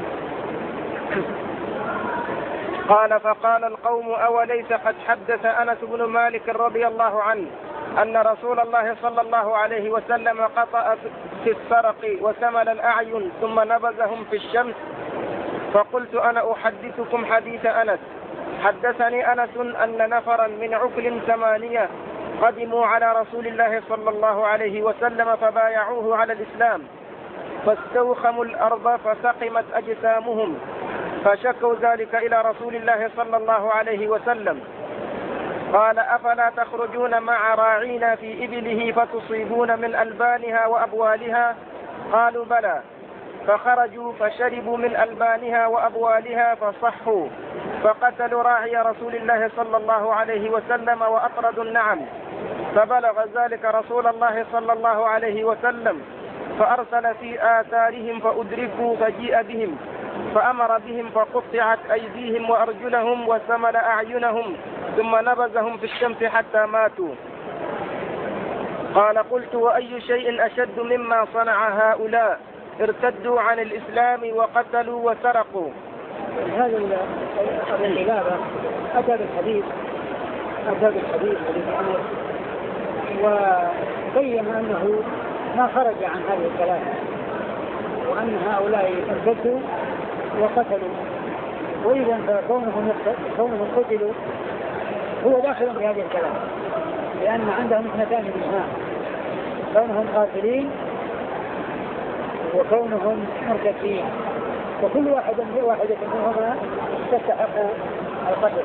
قال فقال القوم أوليس قد حدث أنس بن مالك رضي الله عنه أن رسول الله صلى الله عليه وسلم قطأ في السرق وسمل الأعين ثم نبذهم في الشمس؟ فقلت أنا أحدثكم حديث أنس. حدثني أنس أن نفرا من عقل ثمانية قدموا على رسول الله صلى الله عليه وسلم فبايعوه على الإسلام فاستوخموا الأرض فسقمت أجسامهم فشكوا ذلك إلى رسول الله صلى الله عليه وسلم. قال أفلا تخرجون مع راعينا في إبله فتصيبون من ألبانها وأبوالها؟ قالوا بلى. فخرجوا فشربوا من ألبانها وأبوالها فصحوا فقتلوا راعي رسول الله صلى الله عليه وسلم وأطردوا النعم. فبلغ ذلك رسول الله صلى الله عليه وسلم فأرسل في آثارهم فأدركوا فجيء بهم فأمر بهم فقطعت أيديهم وأرجلهم وسمل أعينهم ثم نبذهم في الشمس حتى ماتوا. قال قلت وأي شيء أشد مما صنع هؤلاء؟ ارتدوا عن الإسلام وقتلوا وسرقوا. هذا الخلافة أتى بالحديث أتى بالحديث حديث أنس وبين أنه ما خرج عن هذه الثلاثة وأن هؤلاء ارتدوا وقتلوا، وإذا فكونهم كونهم قتلوا هو داخل في هذه الثلاثة لأن عندهم اثنتان بالإجماع، كونهم قاتلين وكونهم مرتدين، وكل واحد من واحدة منهما تستحق القتل.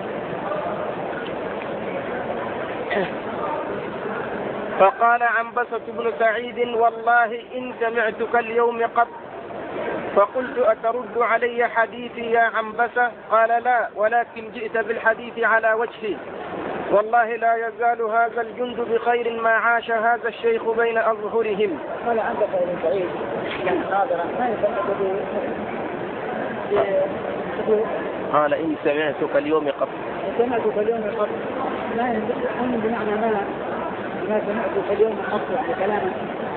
فقال عنبسة بن سعيد والله إن سمعتك اليوم قط. فقلت أترد علي حديثي يا عنبسة؟ قال لا ولكن جئت بالحديث على وجهي. والله لا يزال هذا الجند بخير ما عاش هذا الشيخ بين أظهرهم. قال عنبسة بن سعيد يعني ناظرا ما يسمعك قال إن سمعتك اليوم قط. سمعتك اليوم قط لا أن بمعنى ما ما سمعتك اليوم قط بكلامه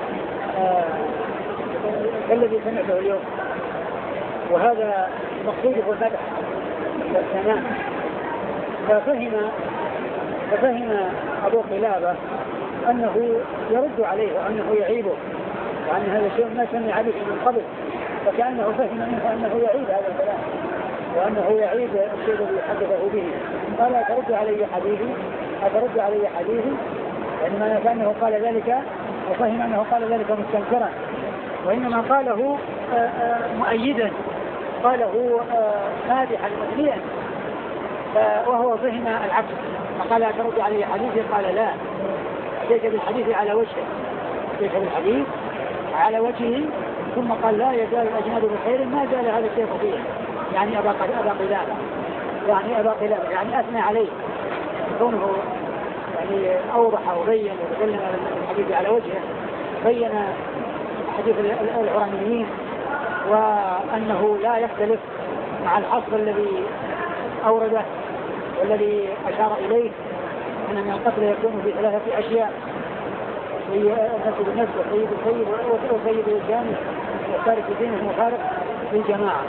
الذي سمعته اليوم، وهذا مقصوده المدح والثناء. ففهم ففهم أبو قلابة أنه يرد عليه وأنه يعيبه وأن هذا الشيء ما سمع به من قبل، فكأنه فهم منه أنه يعيب هذا الكلام وأنه يعيب الشيء الذي حدثه به. قال أترد علي حديثي أترد علي حديثي يعني ما كأنه قال ذلك وفهم أنه قال ذلك مستنكرا، وإنما قاله مؤيدا قاله مادحا مثليا وهو فهم العكس. فقال أترد علي حديثي؟ قال لا أتيت بالحديث على وجهه أتيت بالحديث على وجهه. ثم قال لا يزال الأجناد بخير ما زال هذا الشيخ فيه يعني أبا قلابة يعني أبا قلابة يعني أثنى عليه كونه يعني أوضح وبين وتكلم الحديث على وجهه، بين حديث العرانيين وأنه لا يختلف مع الحصر الذي أورده والذي أشار إليه أن القتل يكون في ثلاثة أشياء: النفس بالنفس والسيد السيد والسيد الجامع والتارك الدين المفارق للجماعة.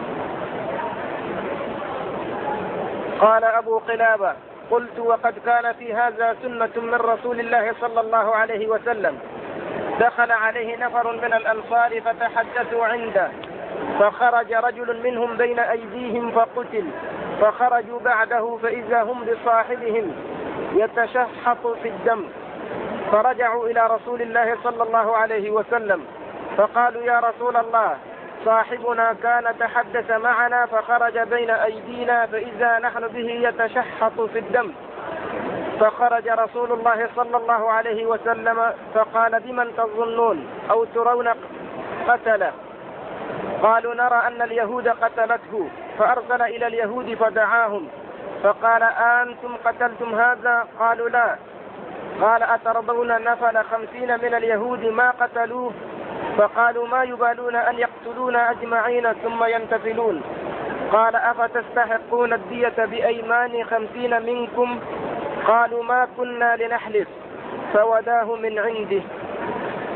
قال أبو قلابة قلت وقد كان في هذا سنة من رسول الله صلى الله عليه وسلم. دخل عليه نفر من الأنصار فتحدثوا عنده فخرج رجل منهم بين أيديهم فقتل، فخرجوا بعده فإذا هم بصاحبهم يتشحط في الدم، فرجعوا إلى رسول الله صلى الله عليه وسلم فقالوا يا رسول الله صاحبنا كان تحدث معنا فخرج بين أيدينا فإذا نحن به يتشحط في الدم. فخرج رسول الله صلى الله عليه وسلم فقال بمن تظنون أو ترون قتله؟ قالوا نرى أن اليهود قتلته. فأرسل إلى اليهود فدعاهم فقال أنتم قتلتم هذا؟ قالوا لا. قال أترضون نفل خمسين من اليهود ما قتلوه؟ فقالوا ما يبالون أن يقتلونا أجمعين ثم ينتفلون. قال أفتستحقون الدية بأيمان خمسين منكم؟ قالوا ما كنا لنحلف. فوداه من عنده.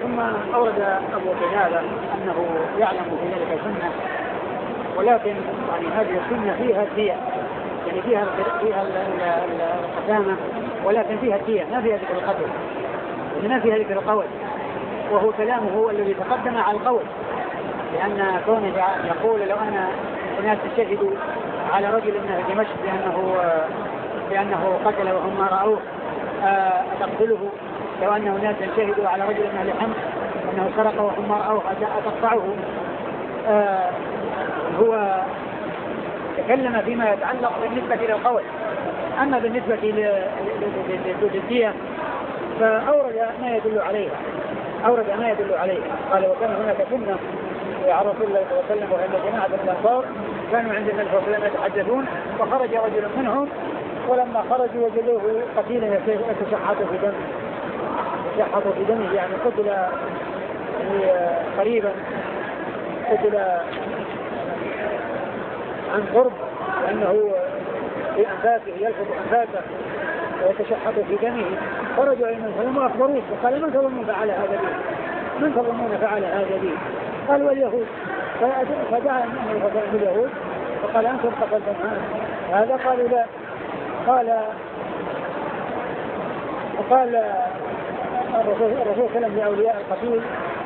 ثم أورد أبو قلابة أنه يعلم في ذلك سنة، ولكن يعني هذه السنة فيها الدية، يعني فيها فيها القسامة، ولكن فيها الدية، ما فيها ذكر القتل، ما فيها ذكر القول، وهو كلامه الذي تقدم على القول، لأن كونه يقول لو أن الناس شهدوا على رجل من دمشق بأنه بأنه قتل وهم ما رأوه أتقتله، لو أن الناس شهدوا على رجل من أهل حمص أنه سرق وهم ما رأوه أتقطعه. آه هو تكلم فيما يتعلق بالنسبة للقول، أما بالنسبة للدية فأورد ما يدل عليها، أورد ما يدل عليها. قال وكان هناك سنة على رسول الله صلى الله عليه وسلم وعند جماعة من الأنصار كانوا عند النبي صلى الله عليه وسلم يتحدثون، فخرج رجل منهم ولما خرجوا وجدوه قتيلا يتشحط في دمه، يتشحط في دمه يعني قتل قريبا، قتل عن قرب، لأنه في أنفاسه يلفظ أنفاسه ويتشحط في دمه. خرجوا إلى المسلمين وأخبروه وقال من تظنون فعل هذا به؟ من تظنون فعل هذا به؟ قالوا اليهود. فدعا النبي صلى اليهود وقال أنتم قتلتم هذا؟ قالوا لا. قال وقال الرسول صلى الله عليه وسلم لأولياء القتيل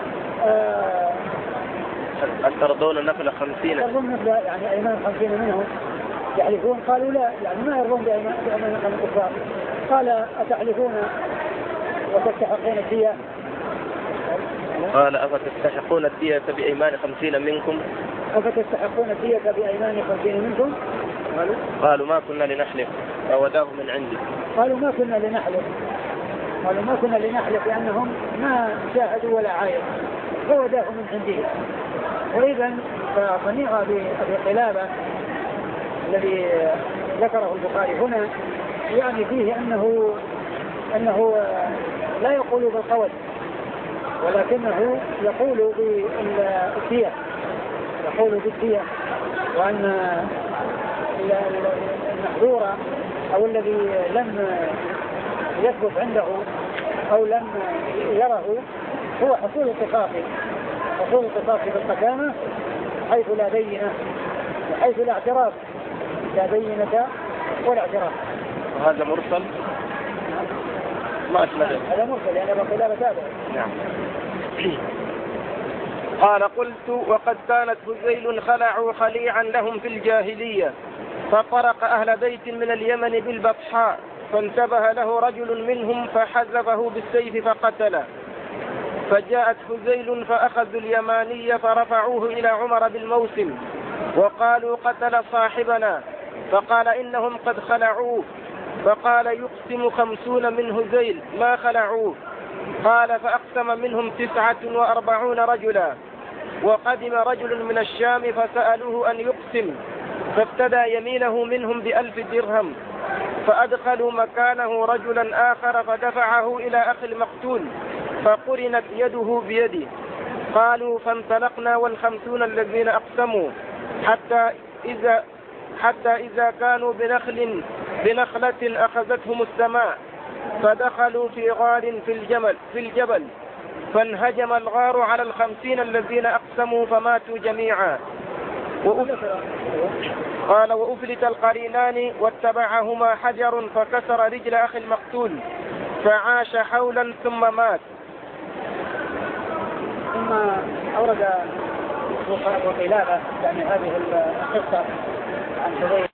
أترضون نفل خمسين؟ يرضون نفل يعني أيمان خمسين منهم يحلفون. قالوا لا، يعني ما يرضون بأيمان الكفار. قال أتحلفون وتستحقون الدية؟ قال أفتستحقون الدية بأيمان خمسين منكم؟ أفتستحقون الدية بأيمان خمسين منكم؟ قالوا قالوا ما كنا لنحلف فوداه من عندي. قالوا ما كنا لنحلف قالوا ما كنا لنحلف لأنهم ما شاهدوا ولا عاينوا فوداه من عنده. وإذا فصنيع أبي قلابة الذي ذكره البخاري هنا يعني فيه أنه أنه لا يقول بالقول ولكنه يقول بالدية، يقول بالدية، وأن المحظور أو الذي لم يثبت عنده أو لم يره هو حصول القصاص، حصول القصاص بالقسامة حيث لا بينة وحيث لا اعتراف، لا بينة ولا اعتراف. وهذا مرسل؟ ما أسمع هذا مرسل يعني أبو قلابة تابع. نعم. قال قلت وقد كانت هذيل خلعوا خليعا لهم في الجاهلية فطرق أهل بيت من اليمن بالبطحاء فانتبه له رجل منهم فحذفه بالسيف فقتله، فجاءت هذيل فأخذوا اليماني فرفعوه إلى عمر بالموسم وقالوا قتل صاحبنا، فقال إنهم قد خلعوه، فقال يقسم خمسون من هذيل ما خلعوه. قال فأقسم منهم تسعة وأربعون رجلا. وقدم رجل من الشام فسألوه أن يقسم فابتدى يمينه منهم بألف درهم، فأدخلوا مكانه رجلا آخر فدفعه إلى أخي المقتول فقرنت يده بيده. قالوا فانطلقنا والخمسون الذين أقسموا حتى إذا, حتى إذا كانوا بنخل بنخلة أخذتهم السماء فدخلوا في غار في الجبل, في الجبل فانهجم الغار على الخمسين الذين أقسموا فماتوا جميعا. قال وأفلت القرينان واتبعهما حجر فكسر رجل أخي المقتول فعاش حولا ثم مات. ثم أورد أبو قلابة يعني هذه القصة عن هذيل